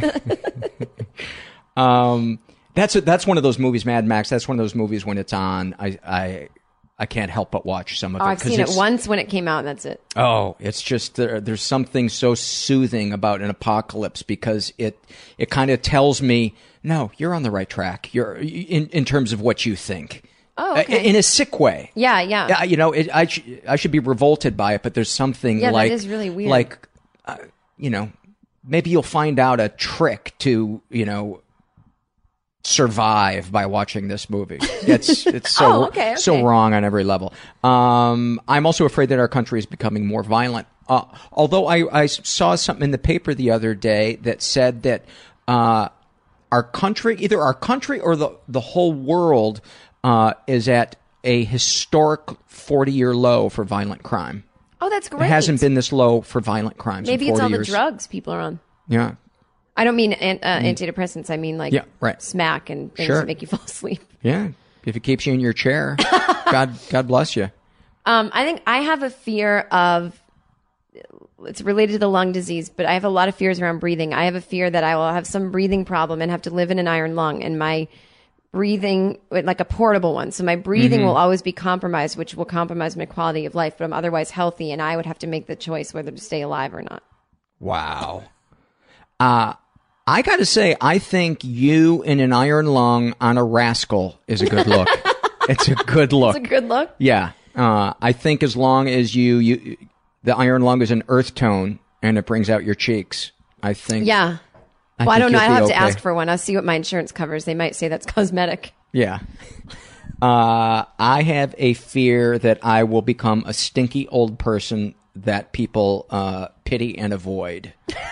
um, that's a, that's one of those movies, Mad Max. That's one of those movies when it's on, I I, I can't help but watch some of oh, it. I've seen it once when it came out, and that's it. Oh, it's just there, there's something so soothing about an apocalypse because it it kind of tells me, no, you're on the right track. You're in in terms of what you think. Oh, okay. In a sick way. Yeah, yeah. Yeah, you know, it, I sh- I should be revolted by it, but there's something yeah, like that is really weird. Like, uh, you know, maybe you'll find out a trick to, you know, survive by watching this movie. It's it's so oh, okay, okay. so wrong on every level. Um, I'm also afraid that our country is becoming more violent. Uh, although I, I saw something in the paper the other day that said that uh, our country, either our country or the the whole world, uh, is at a historic forty-year low for violent crime. Oh, that's great. It hasn't been this low for violent crimes Maybe in forty it's all years. the drugs people are on. Yeah. I don't mean an, uh, antidepressants. I mean like yeah, right. smack and things sure. that make you fall asleep. Yeah. If it keeps you in your chair, God God bless you. Um, I think I have a fear of, it's related to the lung disease, but I have a lot of fears around breathing. I have a fear that I will have some breathing problem and have to live in an iron lung, and my breathing, like a portable one. So my breathing Mm-hmm. will always be compromised, which will compromise my quality of life, but I'm otherwise healthy, and I would have to make the choice whether to stay alive or not. Wow. Uh, I got to say, I think you in an iron lung on a rascal is a good look. It's a good look. It's a good look. Yeah. Uh, I think as long as you, you, the iron lung is an earth tone and it brings out your cheeks, I think. Yeah. I Well, I think don't know. you'll I'll be have to okay. ask for one. I'll see what my insurance covers. They might say that's cosmetic. Yeah. Uh, I have a fear that I will become a stinky old person that people uh, pity and avoid.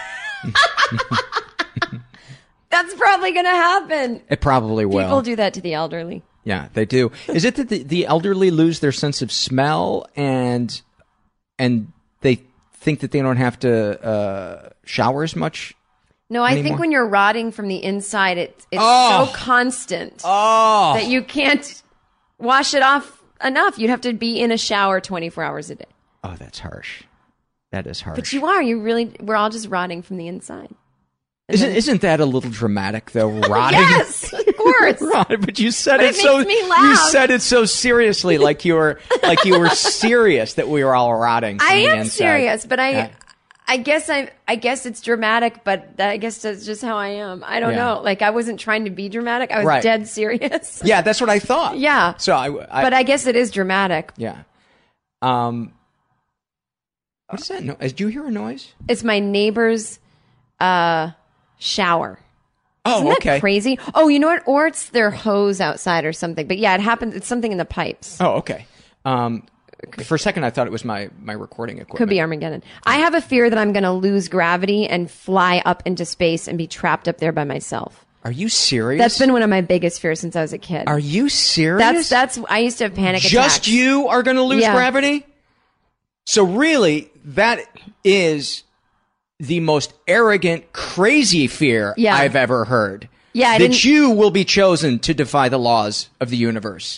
That's probably going to happen. It probably will. People do that to the elderly. Yeah, they do. Is it that the, the elderly lose their sense of smell and and they think that they don't have to uh, shower as much? No, I anymore? think when you're rotting from the inside, it's it's Oh. so constant Oh, that you can't wash it off enough. You'd have to be in a shower twenty-four hours a day. oh, that's harsh. That is harsh. But you are. You really. We're all just rotting from the inside. Isn't isn't that a little dramatic though? Rotting. Yes, of course. Right, but you said But it, it so makes me you laugh. said it so seriously, like you were like you were serious that we were all rotting. From I the am inside. serious, but I. Yeah. I guess I. I guess it's dramatic, but that, I guess that's just how I am. I don't Yeah. know. Like I wasn't trying to be dramatic. I was Right. dead serious. Yeah, that's what I thought. Yeah. So I, I But I guess it is dramatic. yeah. Um. What is that? No- Did you hear a noise? It's my neighbor's uh, shower. Oh, Isn't that okay. crazy? Oh, you know what? Or it's their hose outside or something. But yeah, it happens. It's something in the pipes. Oh, okay. Um, for a second, I thought it was my my recording equipment. Could be Armageddon. I have a fear that I'm going to lose gravity and fly up into space and be trapped up there by myself. Are you serious? That's been one of my biggest fears since I was a kid. Are you serious? That's that's. I used to have panic attacks. Just you are going to lose Yeah. gravity? So really, that is the most arrogant, crazy fear Yeah. I've ever heard. Yeah, I that didn't- you will be chosen to defy the laws of the universe.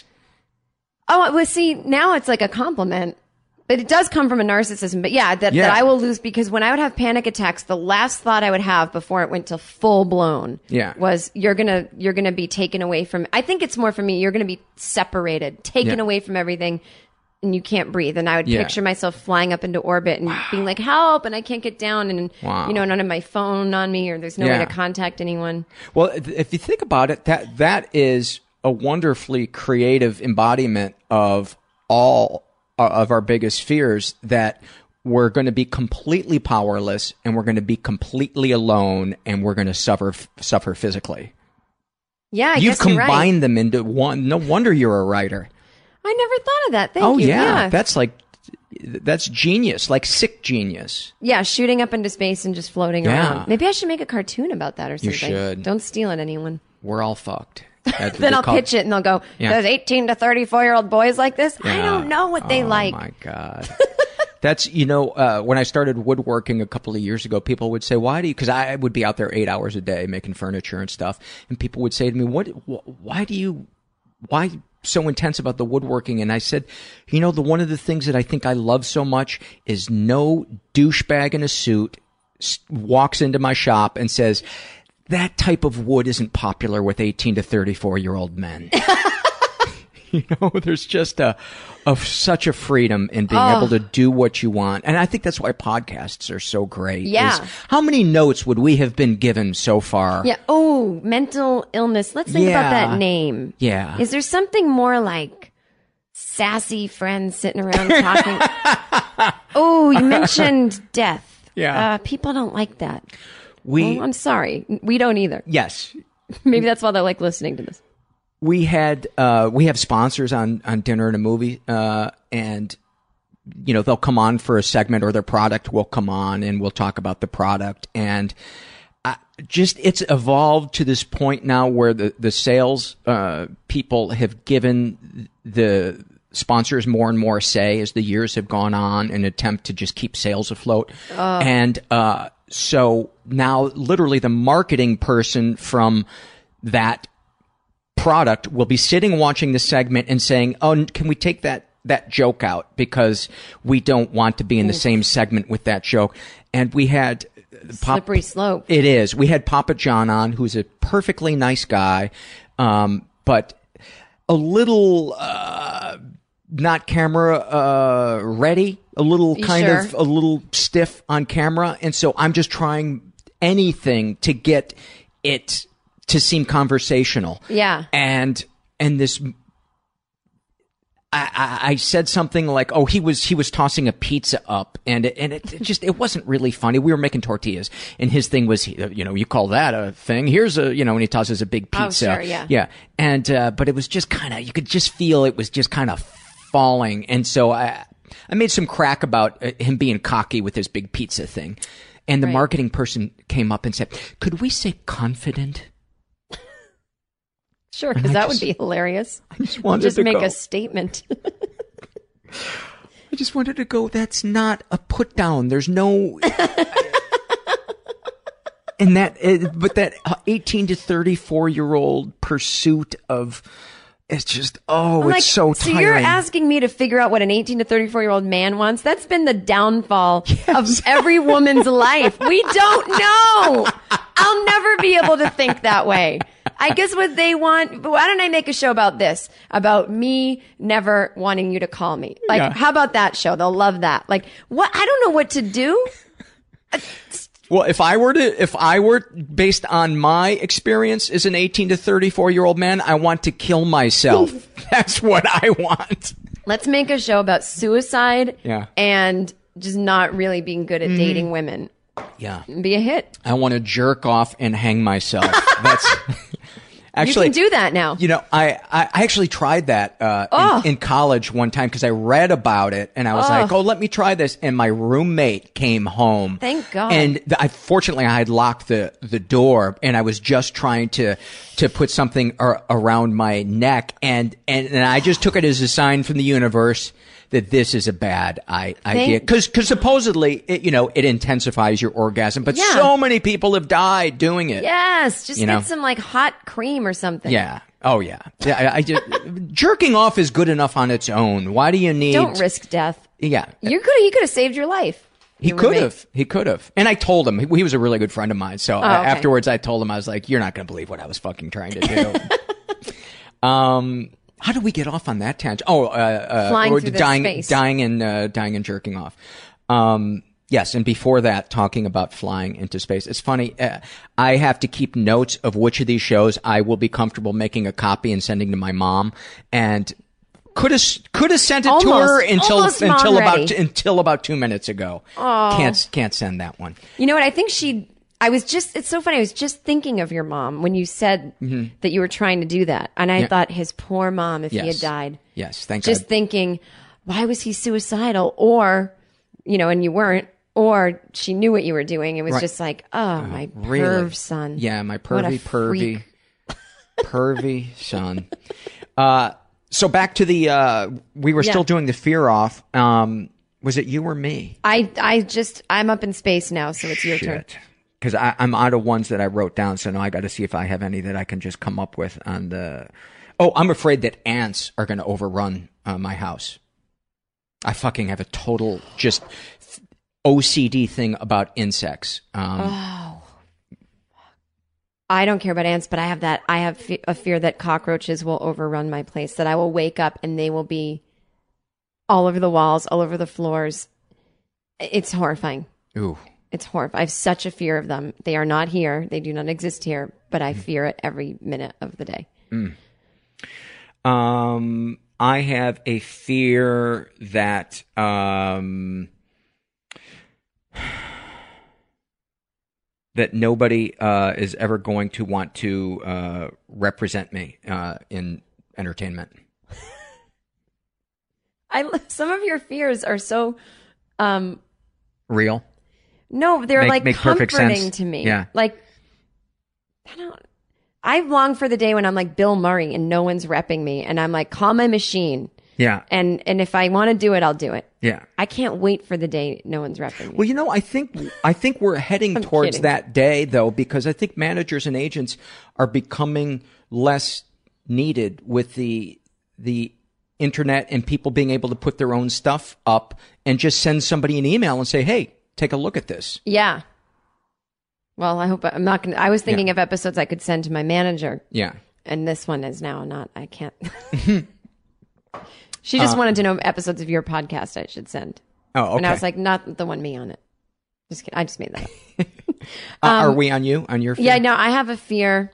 Oh, well, see, now it's like a compliment. But it does come from a narcissism. But yeah, that, Yeah. that I will lose because when I would have panic attacks, the last thought I would have before it went to full blown Yeah. was you're gonna you're gonna be taken away from. I think it's more for me. You're gonna be separated, taken Yeah. away from everything, and you can't breathe. And I would Yeah. picture myself flying up into orbit and being like, "Help!" and I can't get down, and Wow. you know, none of my phone on me, or there's no Yeah. way to contact anyone. Well, if if you think about it, that that is a wonderfully creative embodiment of all uh, of our biggest fears, that we're going to be completely powerless and we're going to be completely alone and we're going to suffer suffer physically. Yeah, I You've guess you're right. combined them into one. No wonder you're a writer. I never thought of that. Thank oh you. yeah, that's like that's genius, like sick genius. Yeah, shooting up into space and just floating Yeah. around. Maybe I should make a cartoon about that or something. should. Don't steal it, anyone. We're all fucked. That's what Then they I'll call- pitch it and they'll go, Yeah. "There's eighteen to thirty-four year old boys like this? I Yeah. don't know what they oh, like." my God. That's, you know, uh, when I started woodworking a couple of years ago, people would say, why do you, because I would be out there eight hours a day making furniture and stuff. And people would say to me, what, wh- why do you, why so intense about the woodworking? And I said, you know, the one of the things that I think I love so much is no douchebag in a suit s- walks into my shop and says, that type of wood isn't popular with eighteen to thirty-four year old men. You know, there's just a, of such a freedom in being Oh. able to do what you want. And I think that's why podcasts are so great. Yeah. is how many notes would we have been given so far? Yeah. Oh, mental illness. Let's think about Yeah. that name. Yeah. Is there something more like sassy friends sitting around talking? Oh, you mentioned death. Yeah. Uh, people don't like that. We, Oh, I'm sorry. We don't either. yes. Maybe that's why they like listening to this. We had, uh, we have sponsors on, on Dinner and a Movie, uh, and, you know, they'll come on for a segment, or their product will come on and we'll talk about the product. And, uh, just, it's evolved to this point now where the, the sales, uh, people have given the sponsors more and more say as the years have gone on, in an attempt to just keep sales afloat. And, uh, so now literally the marketing person from that product will be sitting watching the segment and saying, oh, can we take that that joke out because we don't want to be in the same segment with that joke. And we had Pop- slippery slope. It is. We had Papa John on, who's a perfectly nice guy, um, but a little uh, not camera uh, ready, a little kind sure? of a little stiff on camera, and so I'm just trying anything to get it to seem conversational. Yeah, and and this. I, I, I said something like, "Oh, he was he was tossing a pizza up," and it, and it, it just it wasn't really funny. We were making tortillas, and his thing was, you know, you call that a thing? Here's a, you know, and he tosses a big pizza. Oh, sure, yeah, yeah, and uh, but it was just kind of, you could just feel it was just kind of falling, and so I I made some crack about uh, him being cocky with his big pizza thing, and the right. marketing person came up and said, "Could we say confident?" Sure, because that just, would be hilarious. I just wanted just to make go. a statement. I just wanted to go, that's not a put down. There's no... and that, but that eighteen to thirty-four year old pursuit of, it's just, oh, I'm it's like, so so tiring. you're asking me to figure out what an eighteen to thirty-four year old man wants? That's been the downfall yes. of every woman's life. We don't know. I'll never be able to think that way. I guess what they want, but why don't I make a show about this? About me never wanting you to call me. Like, yeah. how about that show? They'll love that. Like, what? I don't know what to do. Well, if I were to, if I were based on my experience as an eighteen to thirty-four year old man, I want to kill myself. That's what I want. Let's make a show about suicide yeah. and just not really being good at mm. dating women. Yeah. Be a hit. I want to jerk off and hang myself. That's actually, you can do that now. You know, I, I actually tried that, uh, oh. in, in college one time because I read about it and I was oh. like, oh, let me try this. And my roommate came home. Thank God. And th- I, fortunately I had locked the, the door and I was just trying to, to put something ar- around my neck. And, and, and I just took it as a sign from the universe that this is a bad I- idea. Cause, cause supposedly, it, you know, it intensifies your orgasm, but yeah. so many people have died doing it. Yes. Just you get know? some like hot cream or something. Yeah. Oh yeah. Yeah. I, I just, jerking off is good enough on its own. Why do you need? Don't risk death. Yeah. You could, he could have saved your life. He could have. He could have. And I told him, he, he was a really good friend of mine. So oh, I, okay. afterwards I told him, I was like, you're not going to believe what I was fucking trying to do. um, How did we get off on that tangent? Oh, uh, uh, Flying or through dying, space. dying and, uh, dying and jerking off. Um, yes. And before that, talking about flying into space. It's funny. Uh, I have to keep notes of which of these shows I will be comfortable making a copy and sending to my mom. And could have, could have sent it almost, to her until, until about, ready. until about two minutes ago. Oh. Can't, can't send that one. You know what? I think she, I was just, it's so funny. I was just thinking of your mom when you said mm-hmm. that you were trying to do that. And I yeah. thought his poor mom, if yes. he had died. Yes, thank just God. Just thinking, why was he suicidal? Or, you know, and you weren't. Or she knew what you were doing. It was right. just like, oh, uh, my really? perv son. Yeah, my pervy, pervy, pervy son. Uh, so back to the, uh, we were yeah. still doing the fear off. Um, was it you or me? I, I just, I'm up in space now, so it's your Shit. turn. Because I'm out of ones that I wrote down, so now I got to see if I have any that I can just come up with on the. Oh, I'm afraid that ants are going to overrun uh, my house. I fucking have a total just O C D thing about insects. Um, oh, I don't care about ants, but I have that. I have f- a fear that cockroaches will overrun my place. That I will wake up and they will be all over the walls, all over the floors. It's horrifying. Ooh. It's horrible. I have such a fear of them. They are not here. They do not exist here, but I mm. fear it every minute of the day. Mm. Um, I have a fear that um, that nobody uh, is ever going to want to uh, represent me uh, in entertainment. I some of your fears are so um, real. No, they're make, like make comforting to me. Yeah. Like, I don't, I long for the day when I'm like Bill Murray and no one's repping me and I'm like, call my machine. Yeah. And, and if I want to do it, I'll do it. Yeah. I can't wait for the day no one's repping me. Well, you know, I think, I think we're heading towards kidding. that day though, because I think managers and agents are becoming less needed with the, the internet and people being able to put their own stuff up and just send somebody an email and say, hey, take a look at this. Yeah. Well, I hope I'm not going to, I was thinking yeah. of episodes I could send to my manager. Yeah. And this one is now not, I can't. She just uh, wanted to know episodes of your podcast I should send. Oh, okay. And I was like, not the one me on it. Just kidding. I just made that up. uh, um, are we on you? On your fear? Yeah, no, I have a fear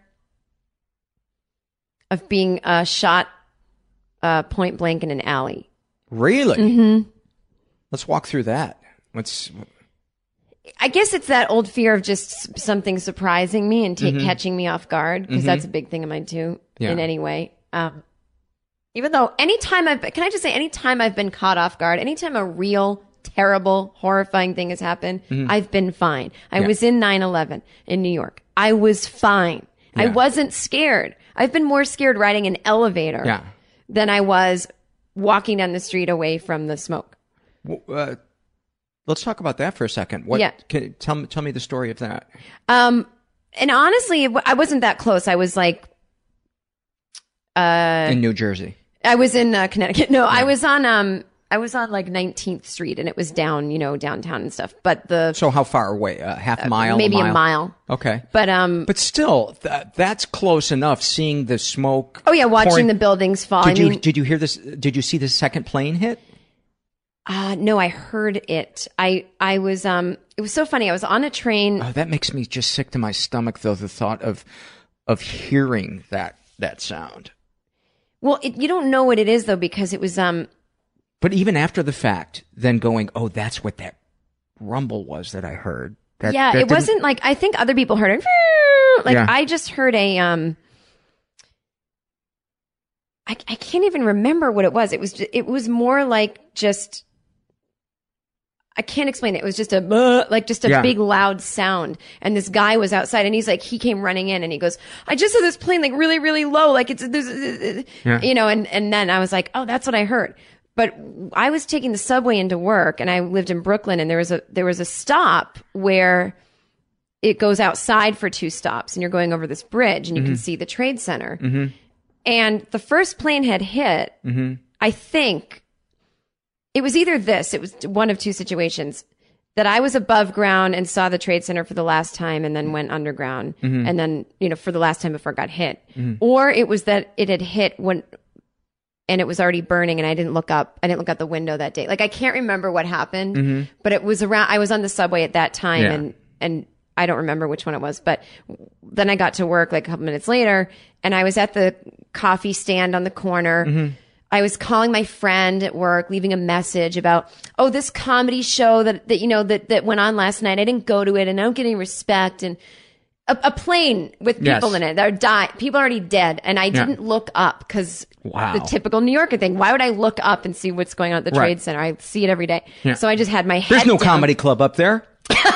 of being uh, shot uh, point blank in an alley. Really? Mm-hmm. Let's walk through that. Let's... I guess it's that old fear of just something surprising me and take, mm-hmm. catching me off guard, because mm-hmm. that's a big thing of mine too, yeah. in any way. Um, even though anytime I've, can I just say, anytime I've been caught off guard, anytime a real, terrible, horrifying thing has happened, mm-hmm. I've been fine. I yeah. was in nine eleven in New York. I was fine. Yeah. I wasn't scared. I've been more scared riding an elevator yeah. than I was walking down the street away from the smoke. Well, uh, let's talk about that for a second. What, yeah. Can, tell me, tell me the story of that. Um, and honestly, I wasn't that close. I was like, uh, in New Jersey. I was in uh, Connecticut. No, yeah. I was on, um, I was on like nineteenth Street, and it was down, you know, downtown and stuff. But the so how far away? A half mile, uh, maybe a mile? a mile. Okay, but um, but still, th- that's close enough. Seeing the smoke. Oh yeah, watching pouring. the buildings fall. Did I you mean, did you hear this? Did you see the second plane hit? Uh, no, I heard it. I, I was, um, it was so funny. I was on a train. Oh, that makes me just sick to my stomach, though, the thought of, of hearing that, that sound. Well, it, you don't know what it is, though, because it was, um. But even after the fact, then going, oh, that's what that rumble was that I heard. That, yeah, that it wasn't like, I think other people heard it. Like, yeah. I just heard a, um. I, I can't even remember what it was. It was, just, it was more like just, I can't explain it. It was just a, uh, like just a yeah. big loud sound. And this guy was outside, and he's like, he came running in, and he goes, I just saw this plane like really, really low. Like it's, there's, uh, yeah. you know, and, and then I was like, oh, that's what I heard. But I was taking the subway into work, and I lived in Brooklyn, and there was a, there was a stop where it goes outside for two stops, and you're going over this bridge, and you mm-hmm. can see the Trade Center. Mm-hmm. And the first plane had hit, mm-hmm. I think, it was either this, it was one of two situations, that I was above ground and saw the Trade Center for the last time and then went underground, mm-hmm. and then, you know, for the last time before it got hit. Mm-hmm. Or it was that it had hit when, and it was already burning, and I didn't look up, I didn't look out the window that day. Like, I can't remember what happened, mm-hmm. but it was around, I was on the subway at that time, yeah. and, and I don't remember which one it was, but then I got to work like a couple minutes later, and I was at the coffee stand on the corner. Mm-hmm. I was calling my friend at work, leaving a message about, oh, this comedy show that, that, you know, that, that went on last night. I didn't go to it, and I don't get any respect. And a, a plane with people yes. in it that are dying. People are already dead. And I didn't yeah. look up because wow. the typical New Yorker thing. Why would I look up and see what's going on at the right. Trade Center? I see it every day. Yeah. So I just had my head There's no down. comedy club up there.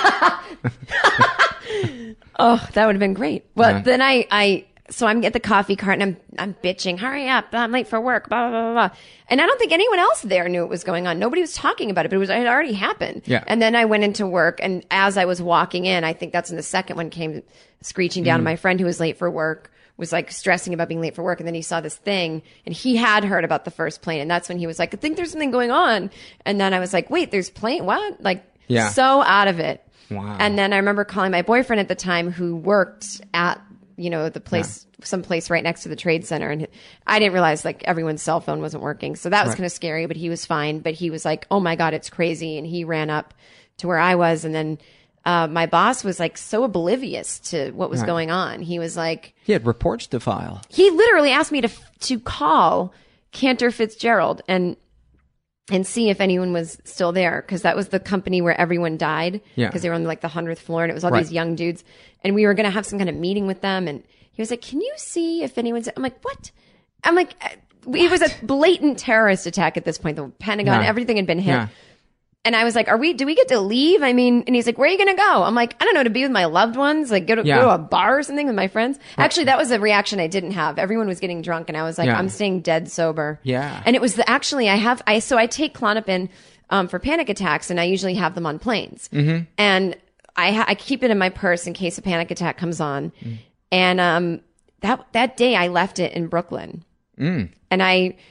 Oh, that would have been great. Well, yeah. then I, I, so I'm at the coffee cart, and I'm, I'm bitching, hurry up, I'm late for work, blah, blah, blah, blah. And I don't think anyone else there knew what was going on. Nobody was talking about it, but it was, it had already happened. Yeah. And then I went into work, and as I was walking in, I think that's when the second one came screeching down. Mm. And my friend who was late for work was like stressing about being late for work. And then he saw this thing, and he had heard about the first plane. And that's when he was like, I think there's something going on. And then I was like, wait, there's plane? What? Like, yeah. so out of it. Wow. And then I remember calling my boyfriend at the time, who worked at, you know, the place, yeah. some place right next to the Trade Center. And I didn't realize like everyone's cell phone wasn't working. So that was right. kind of scary, but he was fine. But he was like, oh my God, it's crazy. And he ran up to where I was. And then, uh, my boss was like so oblivious to what was right. going on. He was like, he had reports to file. He literally asked me to, to call Cantor Fitzgerald and, and see if anyone was still there, because that was the company where everyone died. Yeah. Because they were on like the hundredth floor, and it was all right. these young dudes, and we were going to have some kind of meeting with them. And he was like, "Can you see if anyone's?" I'm like, "What?" I'm like, what? It was a blatant terrorist attack at this point. The Pentagon, yeah. everything had been hit. Yeah. And I was like, "Are we? Do we get to leave?" I mean, and he's like, "Where are you going to go?" I'm like, "I don't know, to be with my loved ones, like go to, yeah. go to a bar or something with my friends." Right. Actually, that was a reaction I didn't have. Everyone was getting drunk, and I was like, yeah. "I'm staying dead sober." Yeah. And it was the actually I have I so I take Klonopin um, for panic attacks, and I usually have them on planes, mm-hmm. and I ha- I keep it in my purse in case a panic attack comes on. Mm. And um, that that day I left it in Brooklyn, mm. and I.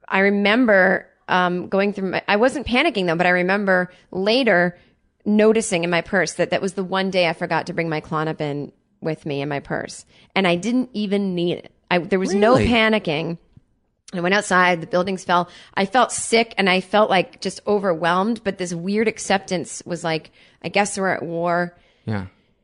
I remember um, going through my, I wasn't panicking though, but I remember later noticing in my purse that that was the one day I forgot to bring my Klonopin with me in my purse. And I didn't even need it. I, there was no Really? panicking. I went outside, the buildings fell. I felt sick and I felt like just overwhelmed, but this weird acceptance was like, I guess we're at war. Yeah.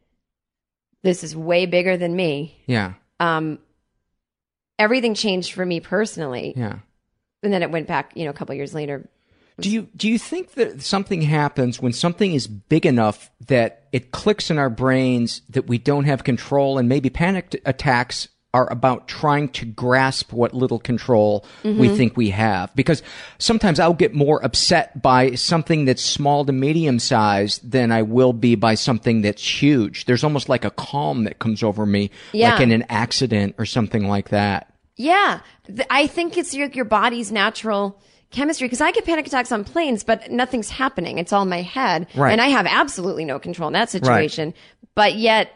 This is way bigger than me. Yeah. Um, everything changed for me personally. Yeah. And then it went back, you know, a couple years later. Do you do you think that something happens when something is big enough that it clicks in our brains that we don't have control, and maybe panic t- attacks are about trying to grasp what little control Mm-hmm. we think we have? Because sometimes I'll get more upset by something that's small to medium sized than I will be by something that's huge. There's almost like a calm that comes over me, Yeah. like in an accident or something like that. Yeah. Th- I think it's your, your body's natural chemistry, because I get panic attacks on planes, but nothing's happening. It's all in my head. Right. And I have absolutely no control in that situation. But yet,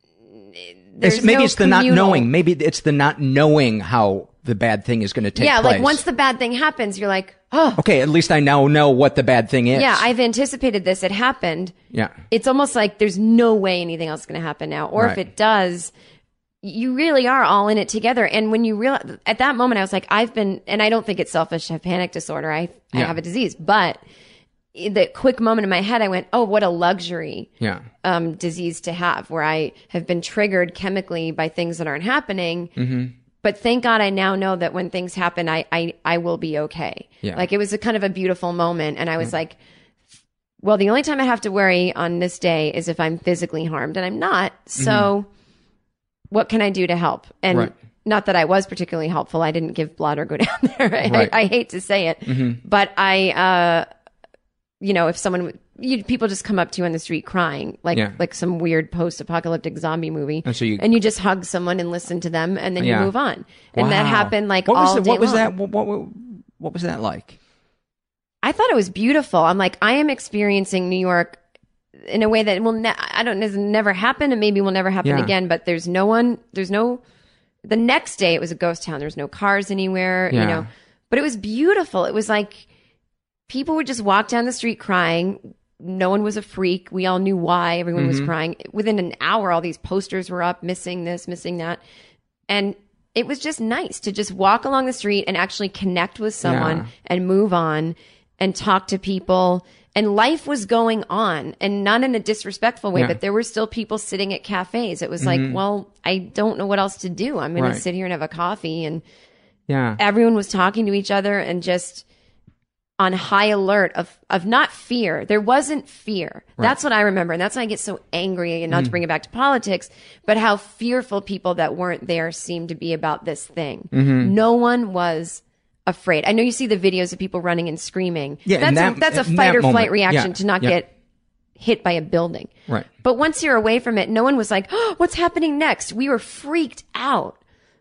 there's It's- maybe no it's the not communal- knowing. Maybe it's the not knowing how the bad thing is going to take Yeah, place. like once the bad thing happens, you're like, oh, Okay, at least I now know what the bad thing is. yeah, I've anticipated this. It happened. Yeah. It's almost like there's no way anything else is going to happen now. Or if Right. it does, you really are all in it together. And when you realize, at that moment, I was like, I've been, and I don't think it's selfish to have panic disorder. I, I Yeah. have a disease, but in the quick moment in my head, I went, oh, what a luxury Yeah. um, disease to have, where I have been triggered chemically by things that aren't happening. Mm-hmm. But thank God I now know that when things happen, I, I, I will be okay. Yeah. Like it was a kind of a beautiful moment. And I was like, well, the only time I have to worry on this day is if I'm physically harmed, and I'm not. So what can I do to help? And Right. not that I was particularly helpful. I didn't give blood or go down there. I, Right. I, I hate to say it, but I, uh, you know, if someone, would- you, people just come up to you on the street crying, like Yeah. like some weird post-apocalyptic zombie movie, And so you- and you just hug someone and listen to them, and then Yeah. you move on. And that Wow. happened like what was all the- day What was long. that? What, what, what was that like? I thought it was beautiful. I'm like, I am experiencing New York in a way that will ne- I don't has never happened, and maybe will never happen Yeah. again. But there's no one. There's no. The next day, it was a ghost town. There's no cars anywhere. Yeah. You know, but it was beautiful. It was like people would just walk down the street crying. No one was a freak. We all knew why everyone Mm-hmm. was crying. Within an hour, all these posters were up, missing this, missing that, and it was just nice to just walk along the street and actually connect with someone Yeah. and move on and talk to people. And life was going on, and not in a disrespectful way, Yeah. but there were still people sitting at cafes. It was like, well, I don't know what else to do. I'm going Right. to sit here and have a coffee. And Yeah. everyone was talking to each other and just on high alert of, of not fear. There wasn't fear. That's what I remember. And that's why I get so angry, and not to bring it back to politics, but how fearful people that weren't there seemed to be about this thing. No one was afraid. I know you see the videos of people running and screaming. Yeah, that's in a, that- that's a in fight that or flight moment. reaction Yeah, to not yeah. get hit by a building. Right. But once you're away from it, no one was like, oh, what's happening next? We were freaked out.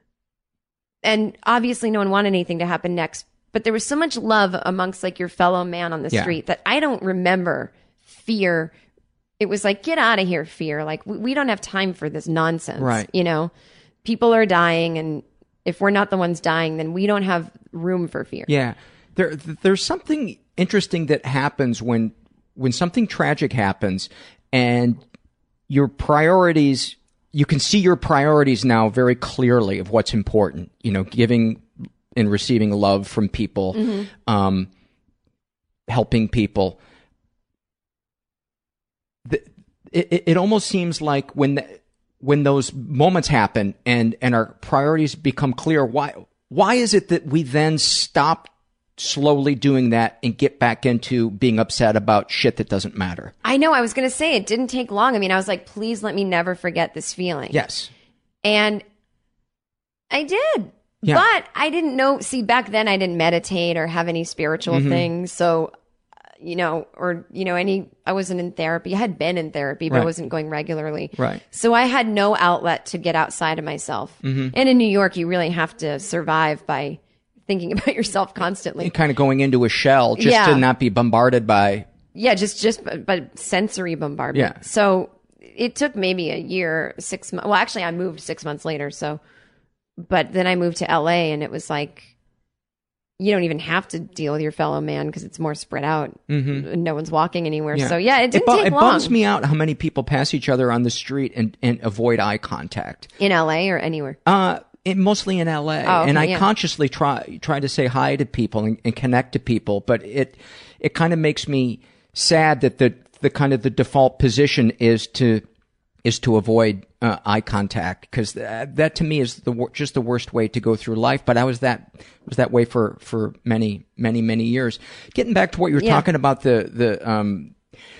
And obviously no one wanted anything to happen next. But there was so much love amongst like your fellow man on the Yeah. street that I don't remember fear. It was like, get out of here, fear. Like, we, we don't have time for this nonsense. Right. You know, people are dying, and if we're not the ones dying, then we don't have room for fear. Yeah. There, there's something interesting that happens when, when something tragic happens and your priorities, you can see your priorities now very clearly of what's important, you know, giving and receiving love from people, Mm-hmm. um, helping people. The, it, it almost seems like when, the, when those moments happen and, and our priorities become clear, why, why is it that we then stop slowly doing that and get back into being upset about shit that doesn't matter? I know. I was going to say it didn't take long. I mean, I was like, please let me never forget this feeling. Yes. And I did. Yeah. But I didn't know. See, back then I didn't meditate or have any spiritual Mm-hmm. things. So, uh, you know, or, you know, any, I wasn't in therapy. I had been in therapy, but I Right. wasn't going regularly. Right. So I had no outlet to get outside of myself. Mm-hmm. And in New York, you really have to survive by thinking about yourself constantly. And kind of going into a shell just Yeah. to not be bombarded by. Yeah, just just but, but sensory bombardment. Yeah. So it took maybe a year, six months. Well, actually, I moved six months later. So, but then I moved to L A, and it was like you don't even have to deal with your fellow man because it's more spread out. Mm-hmm. No one's walking anywhere. Yeah. So yeah, it didn't it bu- take it long. It bums me out how many people pass each other on the street and, and avoid eye contact. In L A or anywhere? Uh, it, mostly in L A. Oh, okay, and I yeah. consciously try try to say hi to people and, and connect to people, but it it kind of makes me sad that the the kind of the default position is to is to avoid uh, eye contact, because that, that to me is the wor- just the worst way to go through life. But I was that was that way for, for many many many years. Getting back to what you were Yeah. talking about, the the um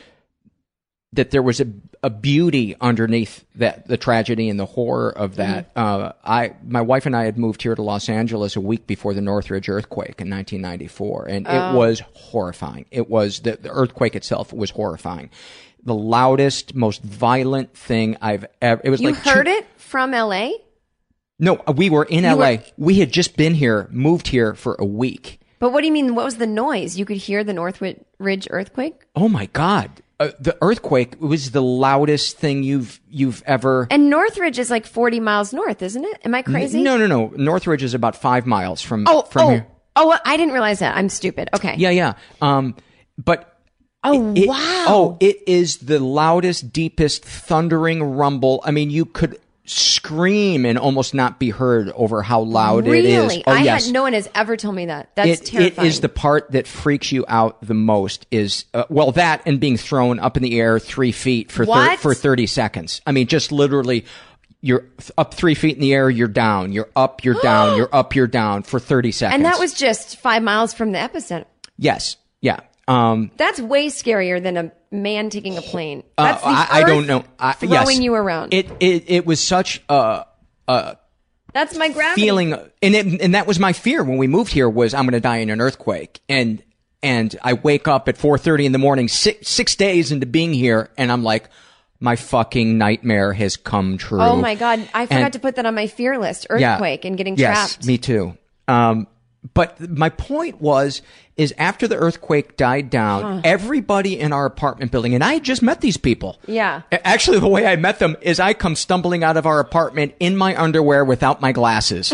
that there was a a beauty underneath that, the tragedy and the horror of that. Mm-hmm. Uh, I my wife and I had moved here to Los Angeles a week before the Northridge earthquake in nineteen ninety-four, and Oh. it was horrifying. It was the, the earthquake itself was horrifying. The loudest, most violent thing I've ever. It was You like heard two, it from L A? No, we were in You L A. were- We had just been here, moved here for a week. But what do you mean? What was the noise? You could hear the Northridge earthquake? Oh my God. Uh, the earthquake was the loudest thing you've you've ever. And Northridge is like forty miles north, isn't it? Am I crazy? No, no, no. Northridge is about five miles from Oh, from oh, here. oh! I didn't realize that. I'm stupid. Okay. Yeah, yeah. Um, but. Oh, it- wow. Oh, it is the loudest, deepest, thundering rumble. I mean, you could scream and almost not be heard over how loud really? it is. Oh, I yes. had no one has ever told me that. That's it, terrifying. It is the part that freaks you out the most. Is uh, well, that and being thrown up in the air three feet for thir- What? for thirty seconds. I mean, just literally, you're up three feet in the air, you're down, you're up, you're down, you're up, you're down for thirty seconds. And that was just five miles from the epicenter. yes, yeah. Um, That's way scarier than a man taking a plane. uh, That's the I, I earth don't know. I, throwing yes. you around. It it it was such a. a That's my gravity. feeling, and it, and that was my fear when we moved here, was I'm going to die in an earthquake. And and I wake up at four thirty in the morning, six six days into being here, and I'm like, my fucking nightmare has come true. Oh my God. I forgot And- to put that on my fear list. Yeah. Earthquake and getting yes, trapped. me too. Um, but my point was, is after the earthquake died down, everybody in our apartment building, and I had just met these people. Yeah. A- Actually, the way I met them is I come stumbling out of our apartment in my underwear without my glasses.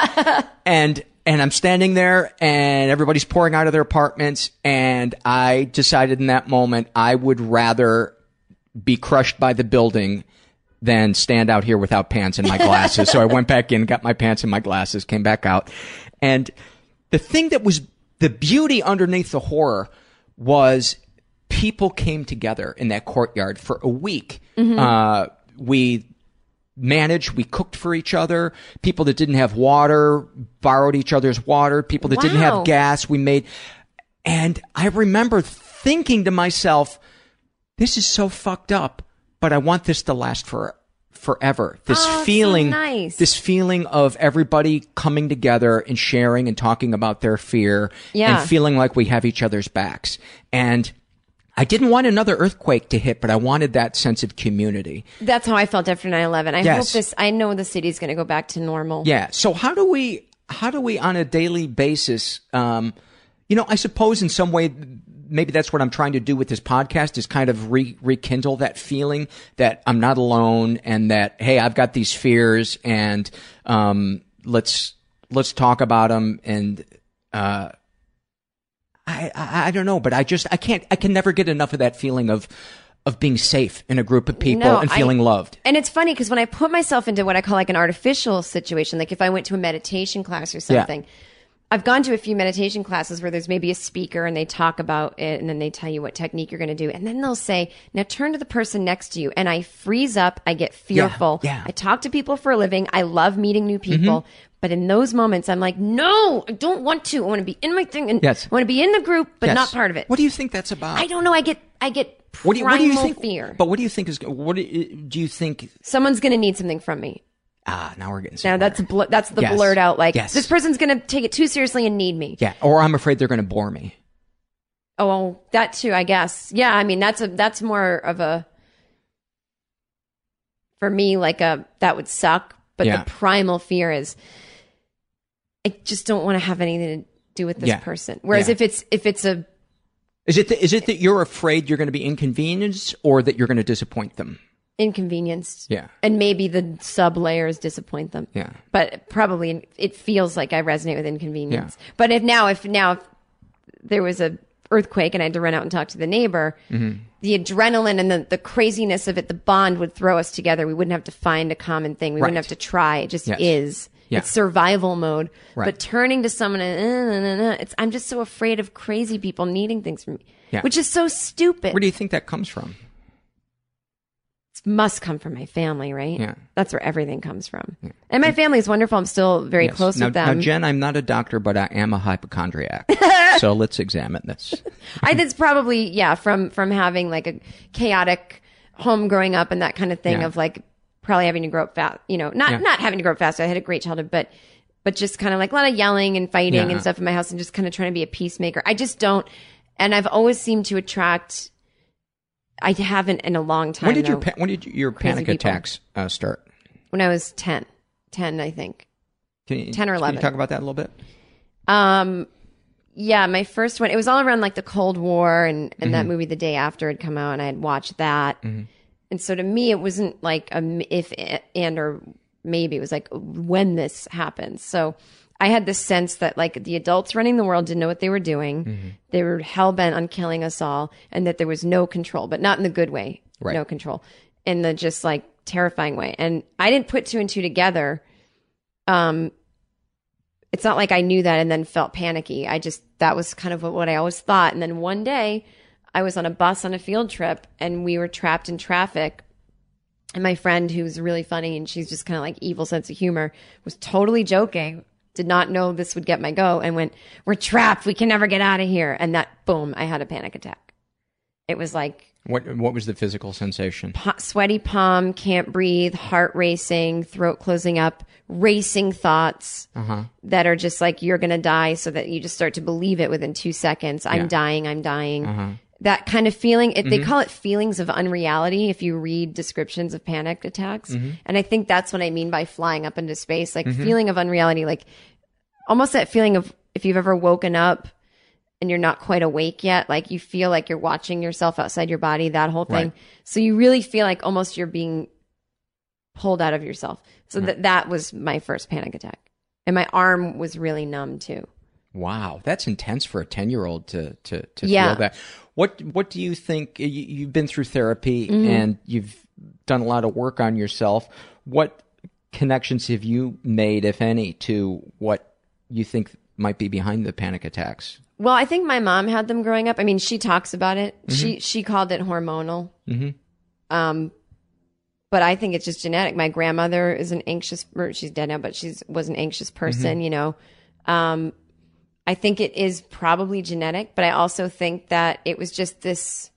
and and I'm standing there and everybody's pouring out of their apartments, and I decided in that moment I would rather be crushed by the building than stand out here without pants and my glasses. So I went back in, got my pants and my glasses, came back out. And the thing that was the beauty underneath the horror was people came together in that courtyard for a week. Mm-hmm. Uh, we managed, we cooked for each other. People that didn't have water borrowed each other's water. People that didn't Wow. have gas, we made. And I remember thinking to myself, this is so fucked up, but I want this to last for forever. This Oh, so feeling, nice. this feeling of everybody coming together and sharing and talking about their fear Yeah. and feeling like we have each other's backs. And I didn't want another earthquake to hit, but I wanted that sense of community. That's how I felt after nine eleven. I Yes. hope this, I know the city's going to go back to normal. Yeah. So how do we, how do we on a daily basis, um, you know, I suppose in some way, maybe that's what I'm trying to do with this podcast, is kind of re- rekindle that feeling that I'm not alone, and that, hey, I've got these fears, and um, let's let's talk about them. And uh, I, I I don't know, but I just I can't I can never get enough of that feeling of of being safe in a group of people No, and I- feeling loved. And it's funny because when I put myself into what I call like an artificial situation, like if I went to a meditation class or something, I've gone to a few meditation classes where there's maybe a speaker and they talk about it and then they tell you what technique you're going to do. And then they'll say, now turn to the person next to you. And I freeze up. I get fearful. Yeah, yeah. I talk to people for a living. I love meeting new people. Mm-hmm. But in those moments, I'm like, no, I don't want to. I want to be in my thing. And Yes. I want to be in the group, but Yes. not part of it. What do you think that's about? I don't know. I get, I get What do you, primal what do you think? fear. But what do you think is? What do you, do you think? Someone's going to need something from me. Ah, now we're getting Now somewhere. that's bl- that's the Yes. blurred out like Yes. this person's going to take it too seriously and need me. Yeah, or I'm afraid they're going to bore me. Oh, that too, I guess. Yeah, I mean that's a that's more of a for me like a that would suck, but Yeah. the primal fear is I just don't want to have anything to do with this Yeah. person. Whereas Yeah. if it's if it's a Is it that, is it that you're afraid you're going to be inconvenienced, or that you're going to disappoint them? inconvenienced. Yeah. And maybe the sub layers disappoint them. Yeah. But probably it feels like I resonate with inconvenience. Yeah. But if now, if now if there was a earthquake and I had to run out and talk to the neighbor, mm-hmm. the adrenaline and the, the craziness of it, the bond would throw us together. We wouldn't have to find a common thing. We right. wouldn't have to try. It just yes. is. Yeah. It's survival mode. Right. But turning to someone and, uh, uh, uh, uh, it's, I'm just so afraid of crazy people needing things from me, yeah. which is so stupid. Where do you think that comes from? Must come from my family, right? Yeah. That's where everything comes from. Yeah. And my family is wonderful. I'm still very yes. close now, with them. Now, Jen, I'm not a doctor, but I am a hypochondriac. So let's examine this. I think it's probably, yeah, from, from having like a chaotic home growing up and that kind of thing yeah. of like probably having to grow up fast, you know, not, yeah. not having to grow up fast. I had a great childhood, but, but just kind of like a lot of yelling and fighting yeah. and stuff in my house and just kind of trying to be a peacemaker. I just don't, and I've always seemed to attract, I haven't in a long time. When did though, your pa- when did your panic people. attacks uh, start? When I was ten, ten, I think. Can you, ten or eleven. Can you talk about that a little bit? Um, yeah, my first one. It was all around like the Cold War, and and mm-hmm. that movie The Day After had come out, and I had watched that. Mm-hmm. And so to me, it wasn't like a m- if and or maybe it was like when this happens. So I had this sense that like the adults running the world didn't know what they were doing. Mm-hmm. They were hell bent on killing us all, and that there was no control, but not in the good way. Right. No control, in the just like terrifying way. And I didn't put two and two together. Um, it's not like I knew that and then felt panicky. I just that was kind of what, what I always thought. And then one day, I was on a bus on a field trip, and we were trapped in traffic. And my friend, who's really funny, and she's just kind of like evil sense of humor, was totally joking. Did not know this would get my go, and went, "We're trapped. We can never get out of here." And that, boom, I had a panic attack. It was like what? What was the physical sensation? Po- sweaty palm, can't breathe, heart racing, throat closing up, racing thoughts uh-huh. that are just like you're gonna die, so that you just start to believe it within two seconds. I'm Yeah. dying. I'm dying. Uh-huh. That kind of feeling. It, Mm-hmm. They call it feelings of unreality if you read descriptions of panic attacks. Mm-hmm. And I think that's what I mean by flying up into space, like feeling of unreality, like almost that feeling of if you've ever woken up and you're not quite awake yet, like you feel like you're watching yourself outside your body, that whole thing. Right. So you really feel like almost you're being pulled out of yourself. So Right. that that was my first panic attack. And my arm was really numb too. Wow, that's intense for a ten-year-old to to to Yeah. feel that. What what do you think? You, you've been through therapy Mm-hmm. and you've done a lot of work on yourself. What connections have you made, if any, to what you think might be behind the panic attacks? Well, I think my mom had them growing up. I mean, she talks about it. Mm-hmm. She she called it hormonal. Mm-hmm. Um, but I think it's just genetic. My grandmother is an anxious. Or she's dead now, but she's was an anxious person. Mm-hmm. You know, um, I think it is probably genetic, but I also think that it was just this.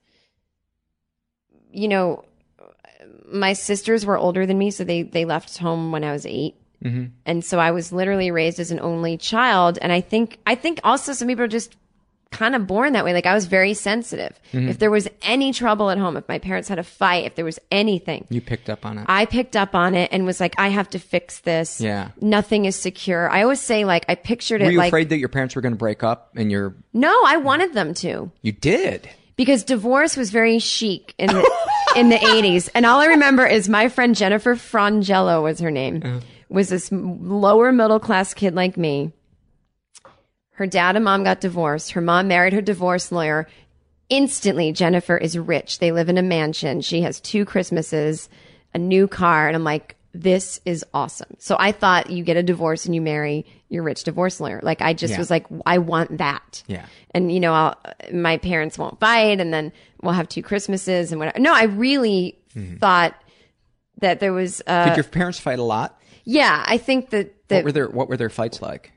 You know, my sisters were older than me, so they they left home when I was eight. Mm-hmm. And so I was literally raised as an only child. And I think, I think also some people are just kind of born that way. Like I was very sensitive. Mm-hmm. If there was any trouble at home, if my parents had a fight, if there was anything, You picked up on it. I picked up on it and was like, I have to fix this. Yeah. Nothing is secure. I always say like, I pictured Were it you like, afraid that your parents were going to break up and you're... no, I wanted them to. You did? Because divorce was very chic in the, in the eighties. And all I remember is my friend Jennifer Frangello was her name. Uh-huh. Was this lower middle class kid like me. Her dad and mom got divorced. Her mom married her divorce lawyer. Instantly, Jennifer is rich. They live in a mansion. She has two Christmases, a new car. And I'm like, this is awesome. So I thought you get a divorce and you marry your rich divorce lawyer. Like I just Yeah. was like, I want that. Yeah. And you know, I'll, my parents won't fight, and then we'll have two Christmases and whatever. No, I really Mm-hmm. thought that there was. Uh, Did your parents fight a lot? yeah, I think that that What were their What were their fights like?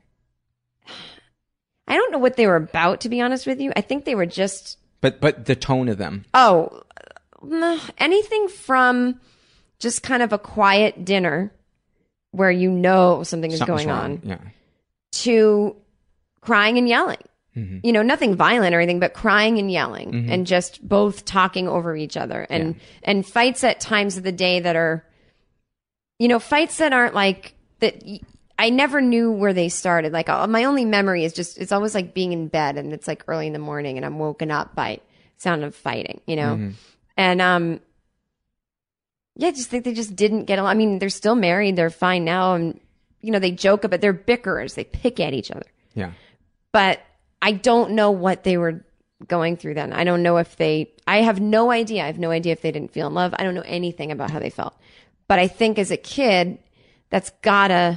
I don't know what they were about, to be honest with you. I think they were just But but the tone of them. oh, uh, anything from just kind of a quiet dinner where you know something is Something's going wrong. on, Yeah. to crying and yelling. Mm-hmm. You know, nothing violent or anything, but crying and yelling, Mm-hmm. and just both talking over each other, and Yeah. and fights at times of the day that are, you know, fights that aren't like that. y- I never knew where they started. Like uh, my only memory is just it's always like being in bed and it's like early in the morning and I'm woken up by sound of fighting, you know, Mm-hmm. and um, Yeah, I just think they just didn't get along. I mean, they're still married. They're fine now. And, you know, they joke about, they're bickerers. They pick at each other. Yeah. But I don't know what they were going through then. I don't know if they, I have no idea. I have no idea if they didn't feel in love. I don't know anything about how they felt. But I think as a kid, that's gotta,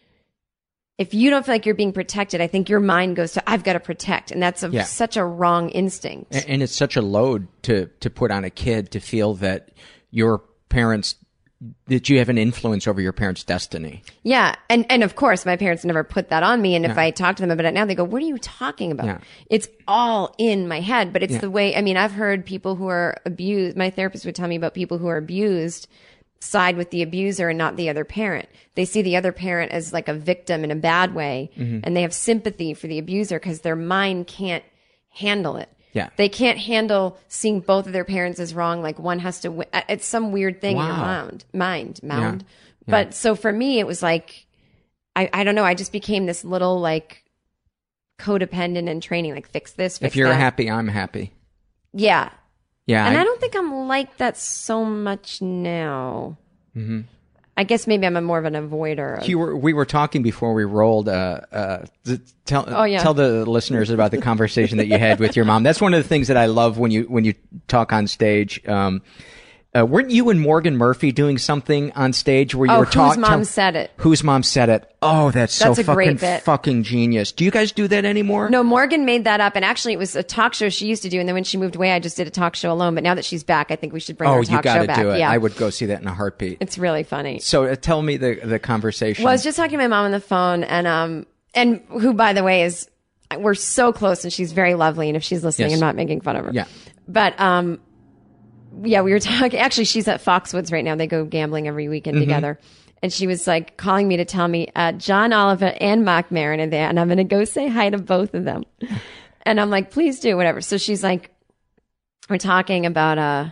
if you don't feel like you're being protected, I think your mind goes to, I've got to protect. And that's a, Yeah. such a wrong instinct. And, and it's such a load to, to put on a kid to feel that your parents, that you have an influence over your parents' destiny. Yeah. And, and of course, my parents never put that on me. And if Yeah. I talk to them about it now, they go, what are you talking about? Yeah. It's all in my head, but it's Yeah. the way, I mean, I've heard people who are abused. My therapist would tell me about people who are abused side with the abuser and not the other parent. They see the other parent as like a victim in a bad way, Mm-hmm. and they have sympathy for the abuser because their mind can't handle it. Yeah. They can't handle seeing both of their parents as wrong. Like one has to win. It's some weird thing in your Wow. mind, mind, mound. Yeah. But so for me, it was like, I, I don't know. I just became this little like codependent in training, like fix this, fix If you're that. happy, I'm happy. Yeah. Yeah. And I- I don't think I'm like that so much now. Mm-hmm. I guess maybe I'm a more of an avoider. Of, You were, we were talking before we rolled. Uh, uh, th- tell Oh, yeah. tell the listeners about the conversation that you had with your mom. That's one of the things that I love when you when you talk on stage. Um, uh, weren't you and Morgan Murphy doing something on stage where you Oh, were whose talking? mom said it? Whose mom said it? Oh, that's so That's a great fucking bit. fucking genius. Do you guys do that anymore? No, Morgan made that up, and actually, it was a talk show she used to do. And then when she moved away, I just did a talk show alone. But now that she's back, I think we should bring Oh, our you talk got show to back. do it. Yeah, I would go see that in a heartbeat. It's really funny. So uh, tell me the the conversation. Well, I was just talking to my mom on the phone, and um, and who, by the way, is we're so close, and she's very lovely. And if she's listening, Yes. I'm not making fun of her. Yeah. But um, yeah, we were talking. Actually, she's at Foxwoods right now. They go gambling every weekend Mm-hmm. together. And she was like calling me to tell me uh, John Oliver and Mark Maron are there, and I'm going to go say hi to both of them. And I'm like, please do, whatever. So she's like, we're talking about uh,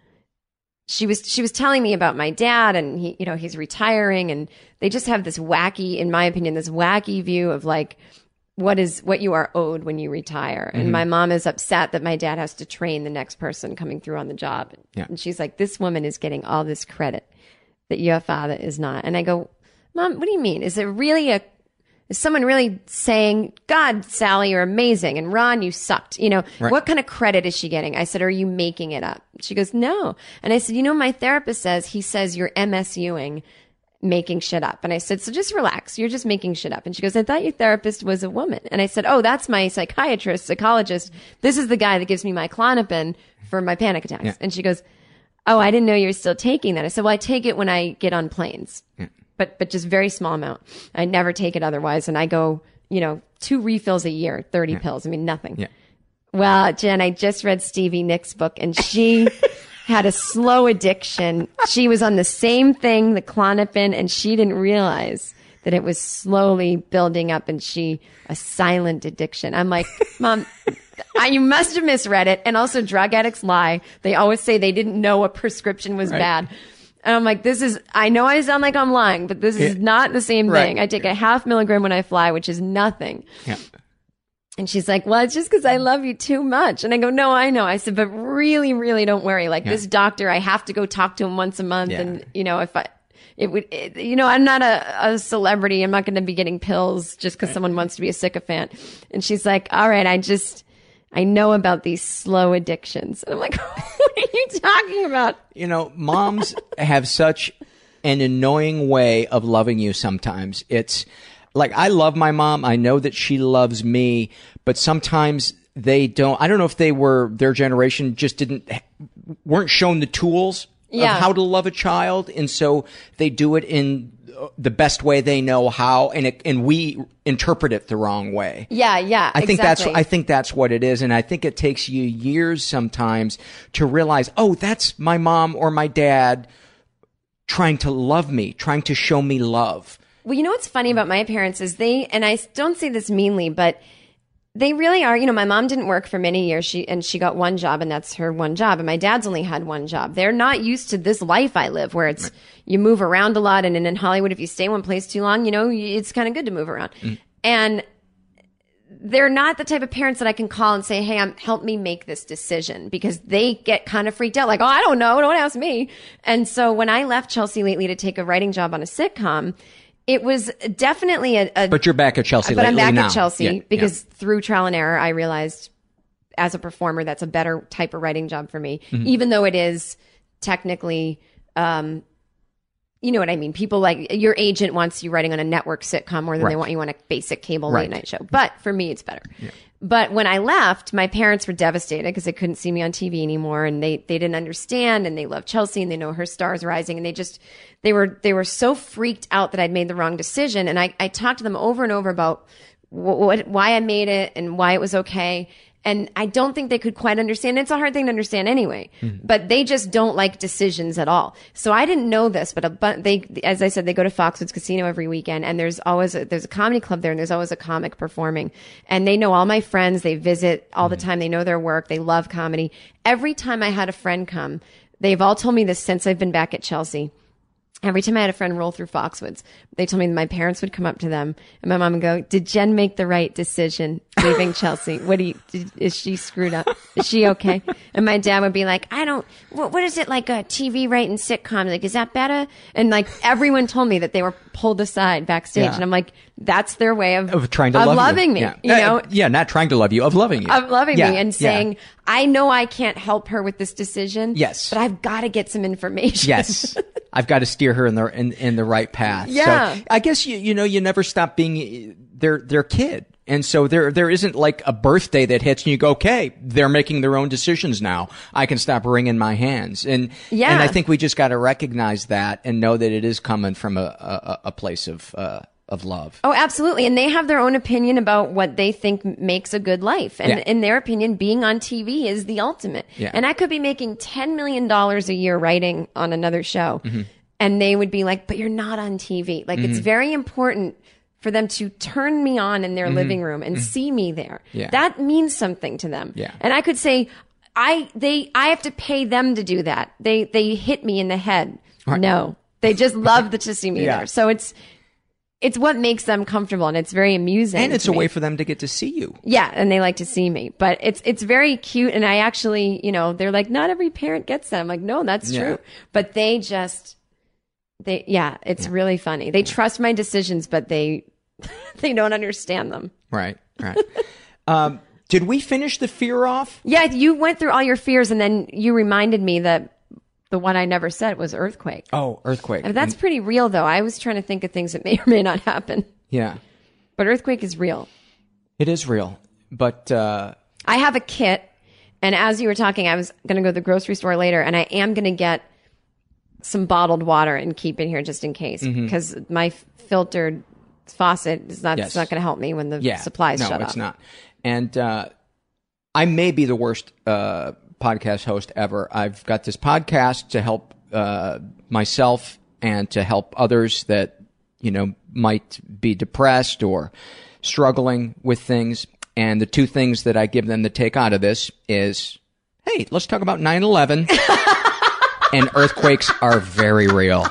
she was she was telling me about my dad, and he, you know, he's retiring, and they just have this wacky, in my opinion, this wacky view of like what is what you are owed when you retire. And my mom is upset that my dad has to train the next person coming through on the job. Yeah. And she's like, this woman is getting all this credit that your father is not. And I go, Mom, what do you mean? Is it really a, is someone really saying, God, Sally, you're amazing, and Ron, you sucked? You know, Right. what kind of credit is she getting? I said, are you making it up? She goes, no. And I said, you know, my therapist says, he says you're MSUing, making shit up. And I said, so just relax. You're just making shit up. And she goes, I thought your therapist was a woman. And I said, oh, that's my psychiatrist, psychologist. This is the guy that gives me my Klonopin for my panic attacks. Yeah. And she goes, oh, I didn't know you were still taking that. I said, well, I take it when I get on planes, Yeah. but, but just very small amount. I never take it otherwise. And I go, you know, two refills a year, thirty pills. I mean, nothing. Yeah. Well, Jen, I just read Stevie Nicks' book, and she had a slow addiction. She was on the same thing, the Klonopin, and she didn't realize that it was slowly building up, and she, a silent addiction. I'm like, Mom, I, you must have misread it. And also, drug addicts lie. They always say they didn't know a prescription was Right. bad. And I'm like, this is, I know I sound like I'm lying, but this is Yeah. not the same Right. thing. I take a half milligram when I fly, which is nothing. Yeah. And she's like, well, it's just because I love you too much. And I go, no, I know. I said, but really, really don't worry. Like Yeah. this doctor, I have to go talk to him once a month. Yeah. And, you know, if I, it would, it, you know, I'm not a, a celebrity. I'm not going to be getting pills just because someone wants to be a sycophant. And she's like, all right, I just, I know about these slow addictions. And I'm like, what are you talking about? You know, moms have such an annoying way of loving you sometimes. It's like, I love my mom. I know that she loves me, but sometimes they don't. I don't know if they were, their generation just didn't, weren't shown the tools Yeah. of how to love a child. And so they do it in the best way they know how. And it, and we interpret it the wrong way. Yeah, yeah. I think exactly. that's I think that's what it is, and I think it takes you years sometimes to realize, oh, that's my mom or my dad trying to love me, trying to show me love. Well, you know what's funny about my parents is they, and I don't say this meanly, but they really are. You know, my mom didn't work for many years. She and she got one job, and that's her one job. And my dad's only had one job. They're not used to this life I live, where it's right. you move around a lot, and, and in Hollywood, if you stay one place too long, you know, it's kind of good to move around. Mm. And they're not the type of parents that I can call and say, hey, I'm, help me make this decision, because they get kind of freaked out. Like, oh, I don't know. Don't ask me. And so when I left Chelsea lately to take a writing job on a sitcom, it was definitely a, a but you're back at Chelsea but lately I'm back now. at Chelsea Yeah, because yeah. through trial and error, I realized as a performer, that's a better type of writing job for me, mm-hmm. even though it is technically, um, you know what I mean? People like your agent wants you writing on a network sitcom more than right. they want you on a basic cable right. late night show. But for me, it's better. Yeah. But when I left, my parents were devastated because they couldn't see me on T V anymore, and they, they didn't understand, and they love Chelsea, and they know her star's rising, and they just they were they were so freaked out that I'd made the wrong decision. And I, I talked to them over and over about what, what why I made it and why it was okay. And I don't think they could quite understand. It's a hard thing to understand anyway, mm-hmm. but they just don't like decisions at all. So I didn't know this, but a, but they, as I said, they go to Foxwoods Casino every weekend, and there's always a, there's a comedy club there, and there's always a comic performing, and they know all my friends. They visit all the time. They know their work. They love comedy. Every time I had a friend come, they've all told me this since I've been back at Chelsea. Every time I had a friend roll through Foxwoods, they told me my parents would come up to them, and my mom would go, "Did Jen make the right decision leaving Chelsea? What do you, did, is she screwed up? Is she okay?" And my dad would be like, "I don't, what, what is it like a T V writing sitcom? Like, is that better?" And like everyone told me that they were pulled aside backstage. Yeah. And I'm like, that's their way of, of trying to of love loving you. me, Yeah. you uh, know? Yeah. Not trying to love you, of loving you. Of loving yeah. me and saying, yeah. I know I can't help her with this decision. Yes. But I've got to get some information. Yes. I've got to steer her in the in, in the right path. Yeah. So I guess you you know you never stop being their their kid, and so there there isn't like a birthday that hits and you go, okay, they're making their own decisions now. I can stop wringing my hands, and yeah. and I think we just got to recognize that and know that it is coming from a a, a place of uh, of love. Oh, absolutely. And they have their own opinion about what they think makes a good life. And Yeah. in their opinion, being on T V is the ultimate. Yeah. And I could be making ten million dollars a year writing on another show. Mm-hmm. And they would be like, but you're not on T V. Like, Mm-hmm. it's very important for them to turn me on in their Mm-hmm. living room and see me there. Yeah. That means something to them. Yeah. And I could say, I, they, I have to pay them to do that. They, they hit me in the head. Right. No, they just love to see me Yeah. there. So it's, it's what makes them comfortable, and it's very amusing. And it's to a me. way for them to get to see you. Yeah, and they like to see me. But it's it's very cute, and I actually, you know, they're like, not every parent gets that. I'm like, no, that's Yeah. true. But they just, they, yeah, it's Yeah. really funny. They trust my decisions, but they, they don't understand them. Right, right. um, did we finish the fear off? Yeah, you went through all your fears, and then you reminded me that the one I never said was earthquake. Oh, earthquake. And that's pretty real, though. I was trying to think of things that may or may not happen. Yeah. But earthquake is real. It is real. But uh, I have a kit, and as you were talking, I was going to go to the grocery store later, and I am going to get some bottled water and keep it here just in case, because mm-hmm. my f- filtered faucet is not, Yes. it's not going to help me when the yeah, supplies no, shut it's off. not. And uh, I may be the worst uh, podcast host ever. I've got this podcast to help uh, myself and to help others that, you know, might be depressed or struggling with things. And the two things that I give them to take out of this is, hey, let's talk about nine eleven. And earthquakes are very real.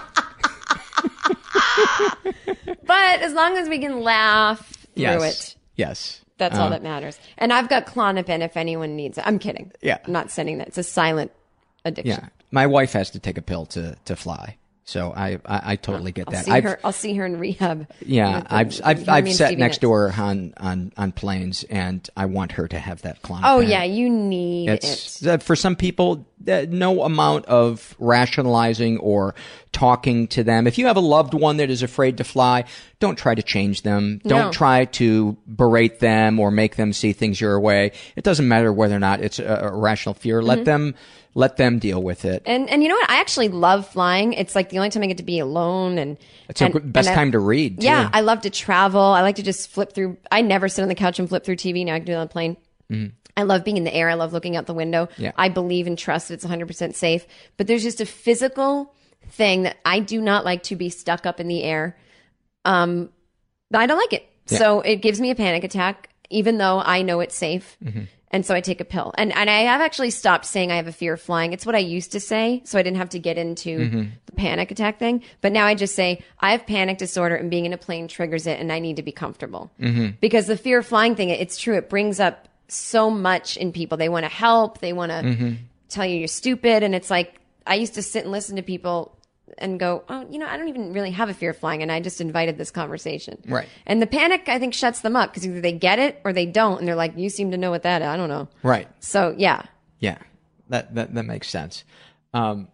But as long as we can laugh through Yes. it, Yes. that's all Uh, that matters. And I've got Klonopin if anyone needs it. I'm kidding. Yeah. I'm not sending that. It's a silent addiction. Yeah. My wife has to take a pill to, to fly. So I, I, I totally get I'll that. see I've, her. I'll see her in rehab. yeah, with the- I've, I've, her, I've me and sat Stevie next Nicks. to her on, on, on planes, and I want her to have that Klonopin. Oh yeah, you need It's it. uh, for some people, uh, no amount of rationalizing or talking to them. If you have a loved one that is afraid to fly, don't try to change them. No. Don't try to berate them or make them see things your way. It doesn't matter whether or not it's a, a rational fear. Let Mm-hmm. them, let them deal with it. And and you know what? I actually love flying. It's like the only time I get to be alone, and It's a and, good- best and I- time to read, too. Yeah, I love to travel. I like to just flip through. I never sit on the couch and flip through T V. Now I can do it on a plane. I love being in the air. I love looking out the window. Yeah. I believe and trust that it's one hundred percent safe. But there's just a physical thing that I do not like to be stuck up in the air. Um, I don't like it. Yeah. So it gives me a panic attack, even though I know it's safe. Mm-hmm. And so I take a pill. And and I have actually stopped saying I have a fear of flying. It's what I used to say, so I didn't have to get into mm-hmm. the panic attack thing. But now I just say I have panic disorder and being in a plane triggers it and I need to be comfortable. Mm-hmm. Because the fear of flying thing, it's true. It brings up so much in people. They want to help. They want to mm-hmm. tell you you're stupid. And it's like, I used to sit and listen to people and go, oh, you know, I don't even really have a fear of flying. And I just invited this conversation. Right. And the panic, I think, shuts them up because either they get it or they don't. And they're like, you seem to know what that is. I don't know. Right. So, yeah. Yeah. That, that, that makes sense. Um,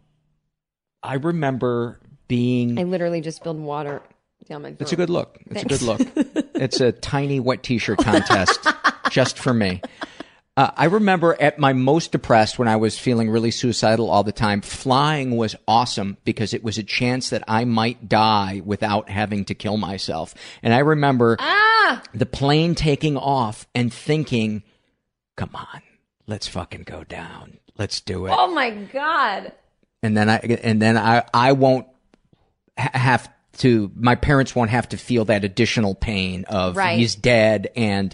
I remember being... I literally just spilled water down my throat. It's a good look. It's Thanks. a good look. It's a tiny wet t-shirt contest just for me. Uh, I remember at my most depressed when I was feeling really suicidal all the time, flying was awesome because it was a chance that I might die without having to kill myself. And I remember ah! the plane taking off and thinking, come on, let's fucking go down. Let's do it. Oh my God. And then I, and then I, I won't ha- have to, my parents won't have to feel that additional pain of right. he's dead and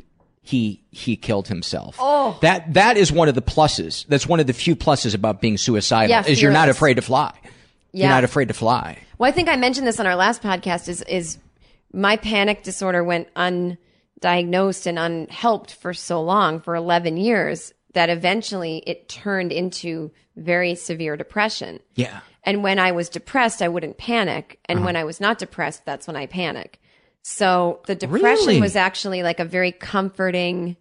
he he killed himself. Oh. That that is one of the pluses. That's one of the few pluses about being suicidal yeah, is you're not afraid to fly. Yeah. You're not afraid to fly. Well, I think I mentioned this on our last podcast is is my panic disorder went undiagnosed and unhelped for so long, for eleven years, that eventually it turned into very severe depression. Yeah. And when I was depressed, I wouldn't panic. And uh-huh. when I was not depressed, that's when I panic. So the depression really? was actually like a very comforting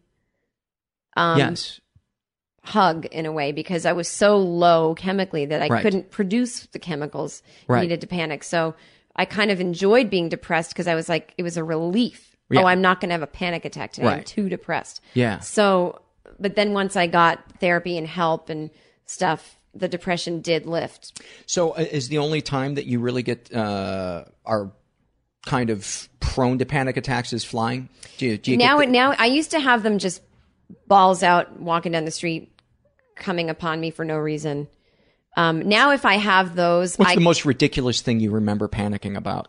um, yes. hug in a way, because I was so low chemically that I right. couldn't produce the chemicals right. needed to panic. So I kind of enjoyed being depressed because I was like, it was a relief. Yeah. Oh, I'm not going to have a panic attack today. Right. I'm too depressed. Yeah. So, but then once I got therapy and help and stuff, the depression did lift. So uh, is the only time that you really get uh, are kind of prone to panic attacks is flying? Do you, do you now, get the- now I used to have them just balls out walking down the street, coming upon me for no reason. Um, now, if I have those, what's I, the most ridiculous thing you remember panicking about?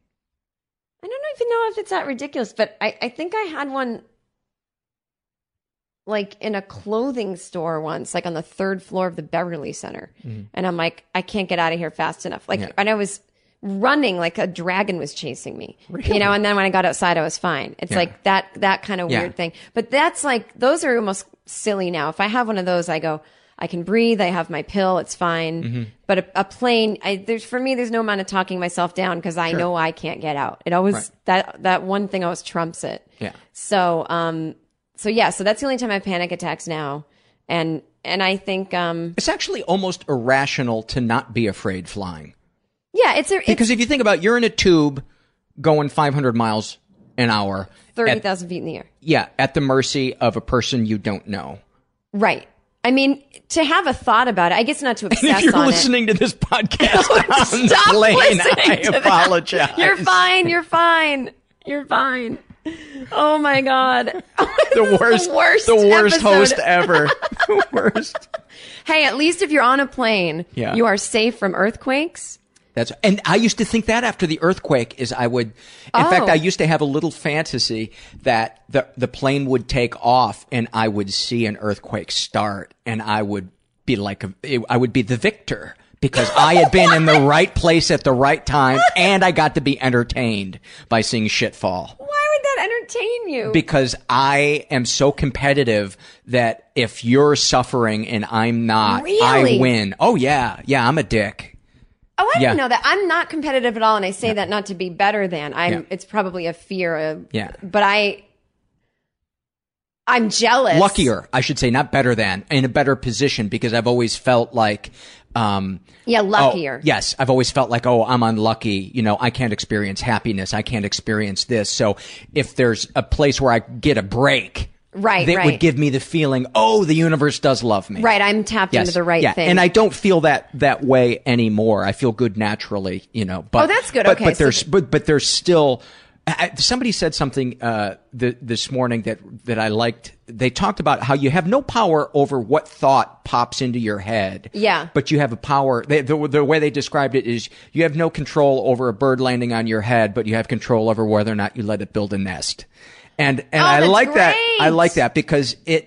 I don't even know if it's that ridiculous, but I, I think I had one like in a clothing store once, like on the third floor of the Beverly Center. Mm-hmm. And I'm like, I can't get out of here fast enough. Like, yeah. and I was running like a dragon was chasing me, really? You know, and then when I got outside, I was fine. It's yeah. like that, that kind of yeah. weird thing. But that's like, those are almost silly now. If I have one of those, I go, I can breathe. I have my pill. It's fine. Mm-hmm. But a, a plane, I, there's, for me, there's no amount of talking myself down because I sure. know I can't get out. It always, right. that, that one thing always trumps it. Yeah. So, um, so yeah, so that's the only time I have panic attacks now. And, and I think, um, it's actually almost irrational to not be afraid flying. Yeah, it's a, it's, because if you think about it, you're in a tube going five hundred miles an hour. thirty thousand feet in the air. Yeah, at the mercy of a person you don't know. Right. I mean, to have a thought about it, I guess not to obsess on it. And if you're listening to this podcast on Stop the plane, listening I to apologize. That. You're fine. You're fine. You're fine. Oh my God. The worst, the worst, the worst episode. host ever. The worst. Hey, at least if you're on a plane, yeah. you are safe from earthquakes. That's, and I used to think that after the earthquake is I would, in oh. fact, I used to have a little fantasy that the, the plane would take off and I would see an earthquake start and I would be like, a, I would be the victor because I had been in the right place at the right time and I got to be entertained by seeing shit fall. Why would that entertain you? Because I am so competitive that if you're suffering and I'm not, really? I win. Oh yeah. Yeah. I'm a dick. Oh, I yeah. didn't know that. I'm not competitive at all, and I say yeah. that not to be better than. I'm. Yeah. It's probably a fear of. Yeah. But I. I'm jealous. Luckier, I should say, not better than, in a better position because I've always felt like. Um, yeah, luckier. Oh, yes, I've always felt like, oh, I'm unlucky. You know, I can't experience happiness. I can't experience this. So if there's a place where I get a break. Right, that right. would give me the feeling, oh, the universe does love me. Right, I'm tapped yes. into the right yeah. thing. And I don't feel that that way anymore. I feel good naturally, you know. But, oh, that's good. But, okay. But so there's th- but but there's still. I, somebody said something uh, th- this morning that that I liked. They talked about how you have no power over what thought pops into your head. Yeah. But you have a power. They, the, the way they described it is you have no control over a bird landing on your head, but you have control over whether or not you let it build a nest. And and oh, I that's like great. that. I like that because it.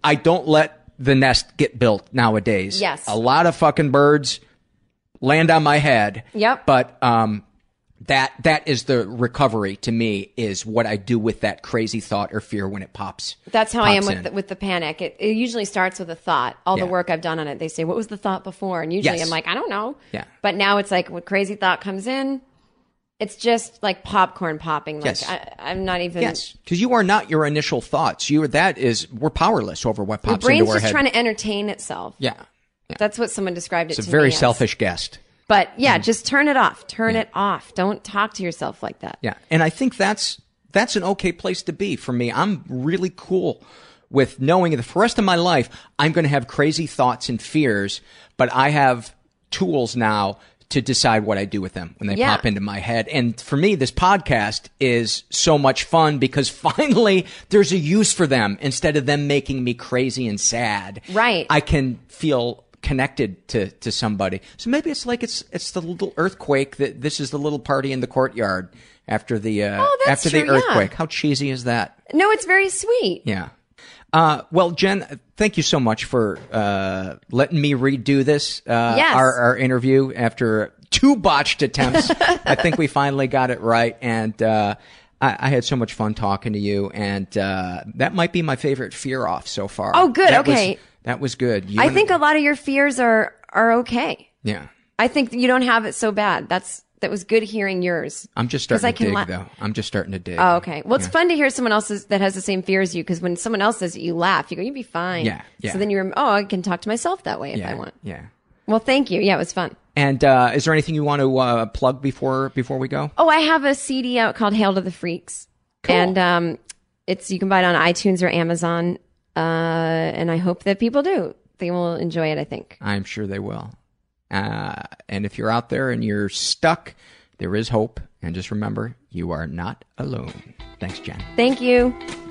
I don't let the nest get built nowadays. Yes. A lot of fucking birds land on my head. Yep. But um, that that is the recovery to me, is what I do with that crazy thought or fear when it pops. That's how I am with in. the, with the panic. It, it usually starts with a thought. All Yeah. the work I've done on it, they say, what was the thought before? And usually Yes. I'm like, I don't know. Yeah. But now it's like when crazy thought comes in, it's just like popcorn popping. Like Yes. I, I'm not even. Yes, because you are not your initial thoughts. You are, that is, we're powerless over what The pops brain's into our just head. trying to entertain itself. yeah. yeah. That's what someone described it It's a to very me as. selfish guest. But yeah, just turn it off. Turn it off. Don't talk to yourself like that. Yeah, and I think that's that's an okay place to be for me. I'm really cool with knowing that for the rest of my life, I'm going to have crazy thoughts and fears, but I have tools now to decide what I do with them when they Yeah. pop into my head. And for me, this podcast is so much fun because finally there's a use for them. Instead of them making me crazy and sad, Right. I can feel connected to, to somebody. So maybe it's like it's it's the little earthquake that this is the little party in the courtyard after the uh, Oh, that's after the true, yeah. earthquake. How cheesy is that? No, it's very sweet. Yeah. Uh, well, Jen, thank you so much for uh, letting me redo this uh, Yes. our, our interview after two botched attempts. I think we finally got it right, and uh, I, I had so much fun talking to you. And uh, that might be my favorite fear off so far. Oh, good. That was- Okay. that was good. You I and- think a lot of your fears are are okay. Yeah. I think you don't have it so bad. That's that was good hearing yours. I'm just 'Cause starting I to can dig, la- though. I'm just starting to dig. Oh, okay. Well, it's fun to hear someone else's that has the same fear as you, because when someone else says it, you laugh. You go, "You'll be fine." Yeah, yeah. So then you rem- oh, I can talk to myself that way if yeah, I want. Yeah. Well, thank you. Yeah, it was fun. And uh, is there anything you want to uh, plug before before we go? Oh, I have a C D out called "Hail to the Freaks," and um, it's you can buy it on iTunes or Amazon. Uh, and I hope that people do. They will enjoy it, I think. I'm sure they will. Uh, and if you're out there and you're stuck, there is hope. And just remember, you are not alone. Thanks, Jen. Thank you.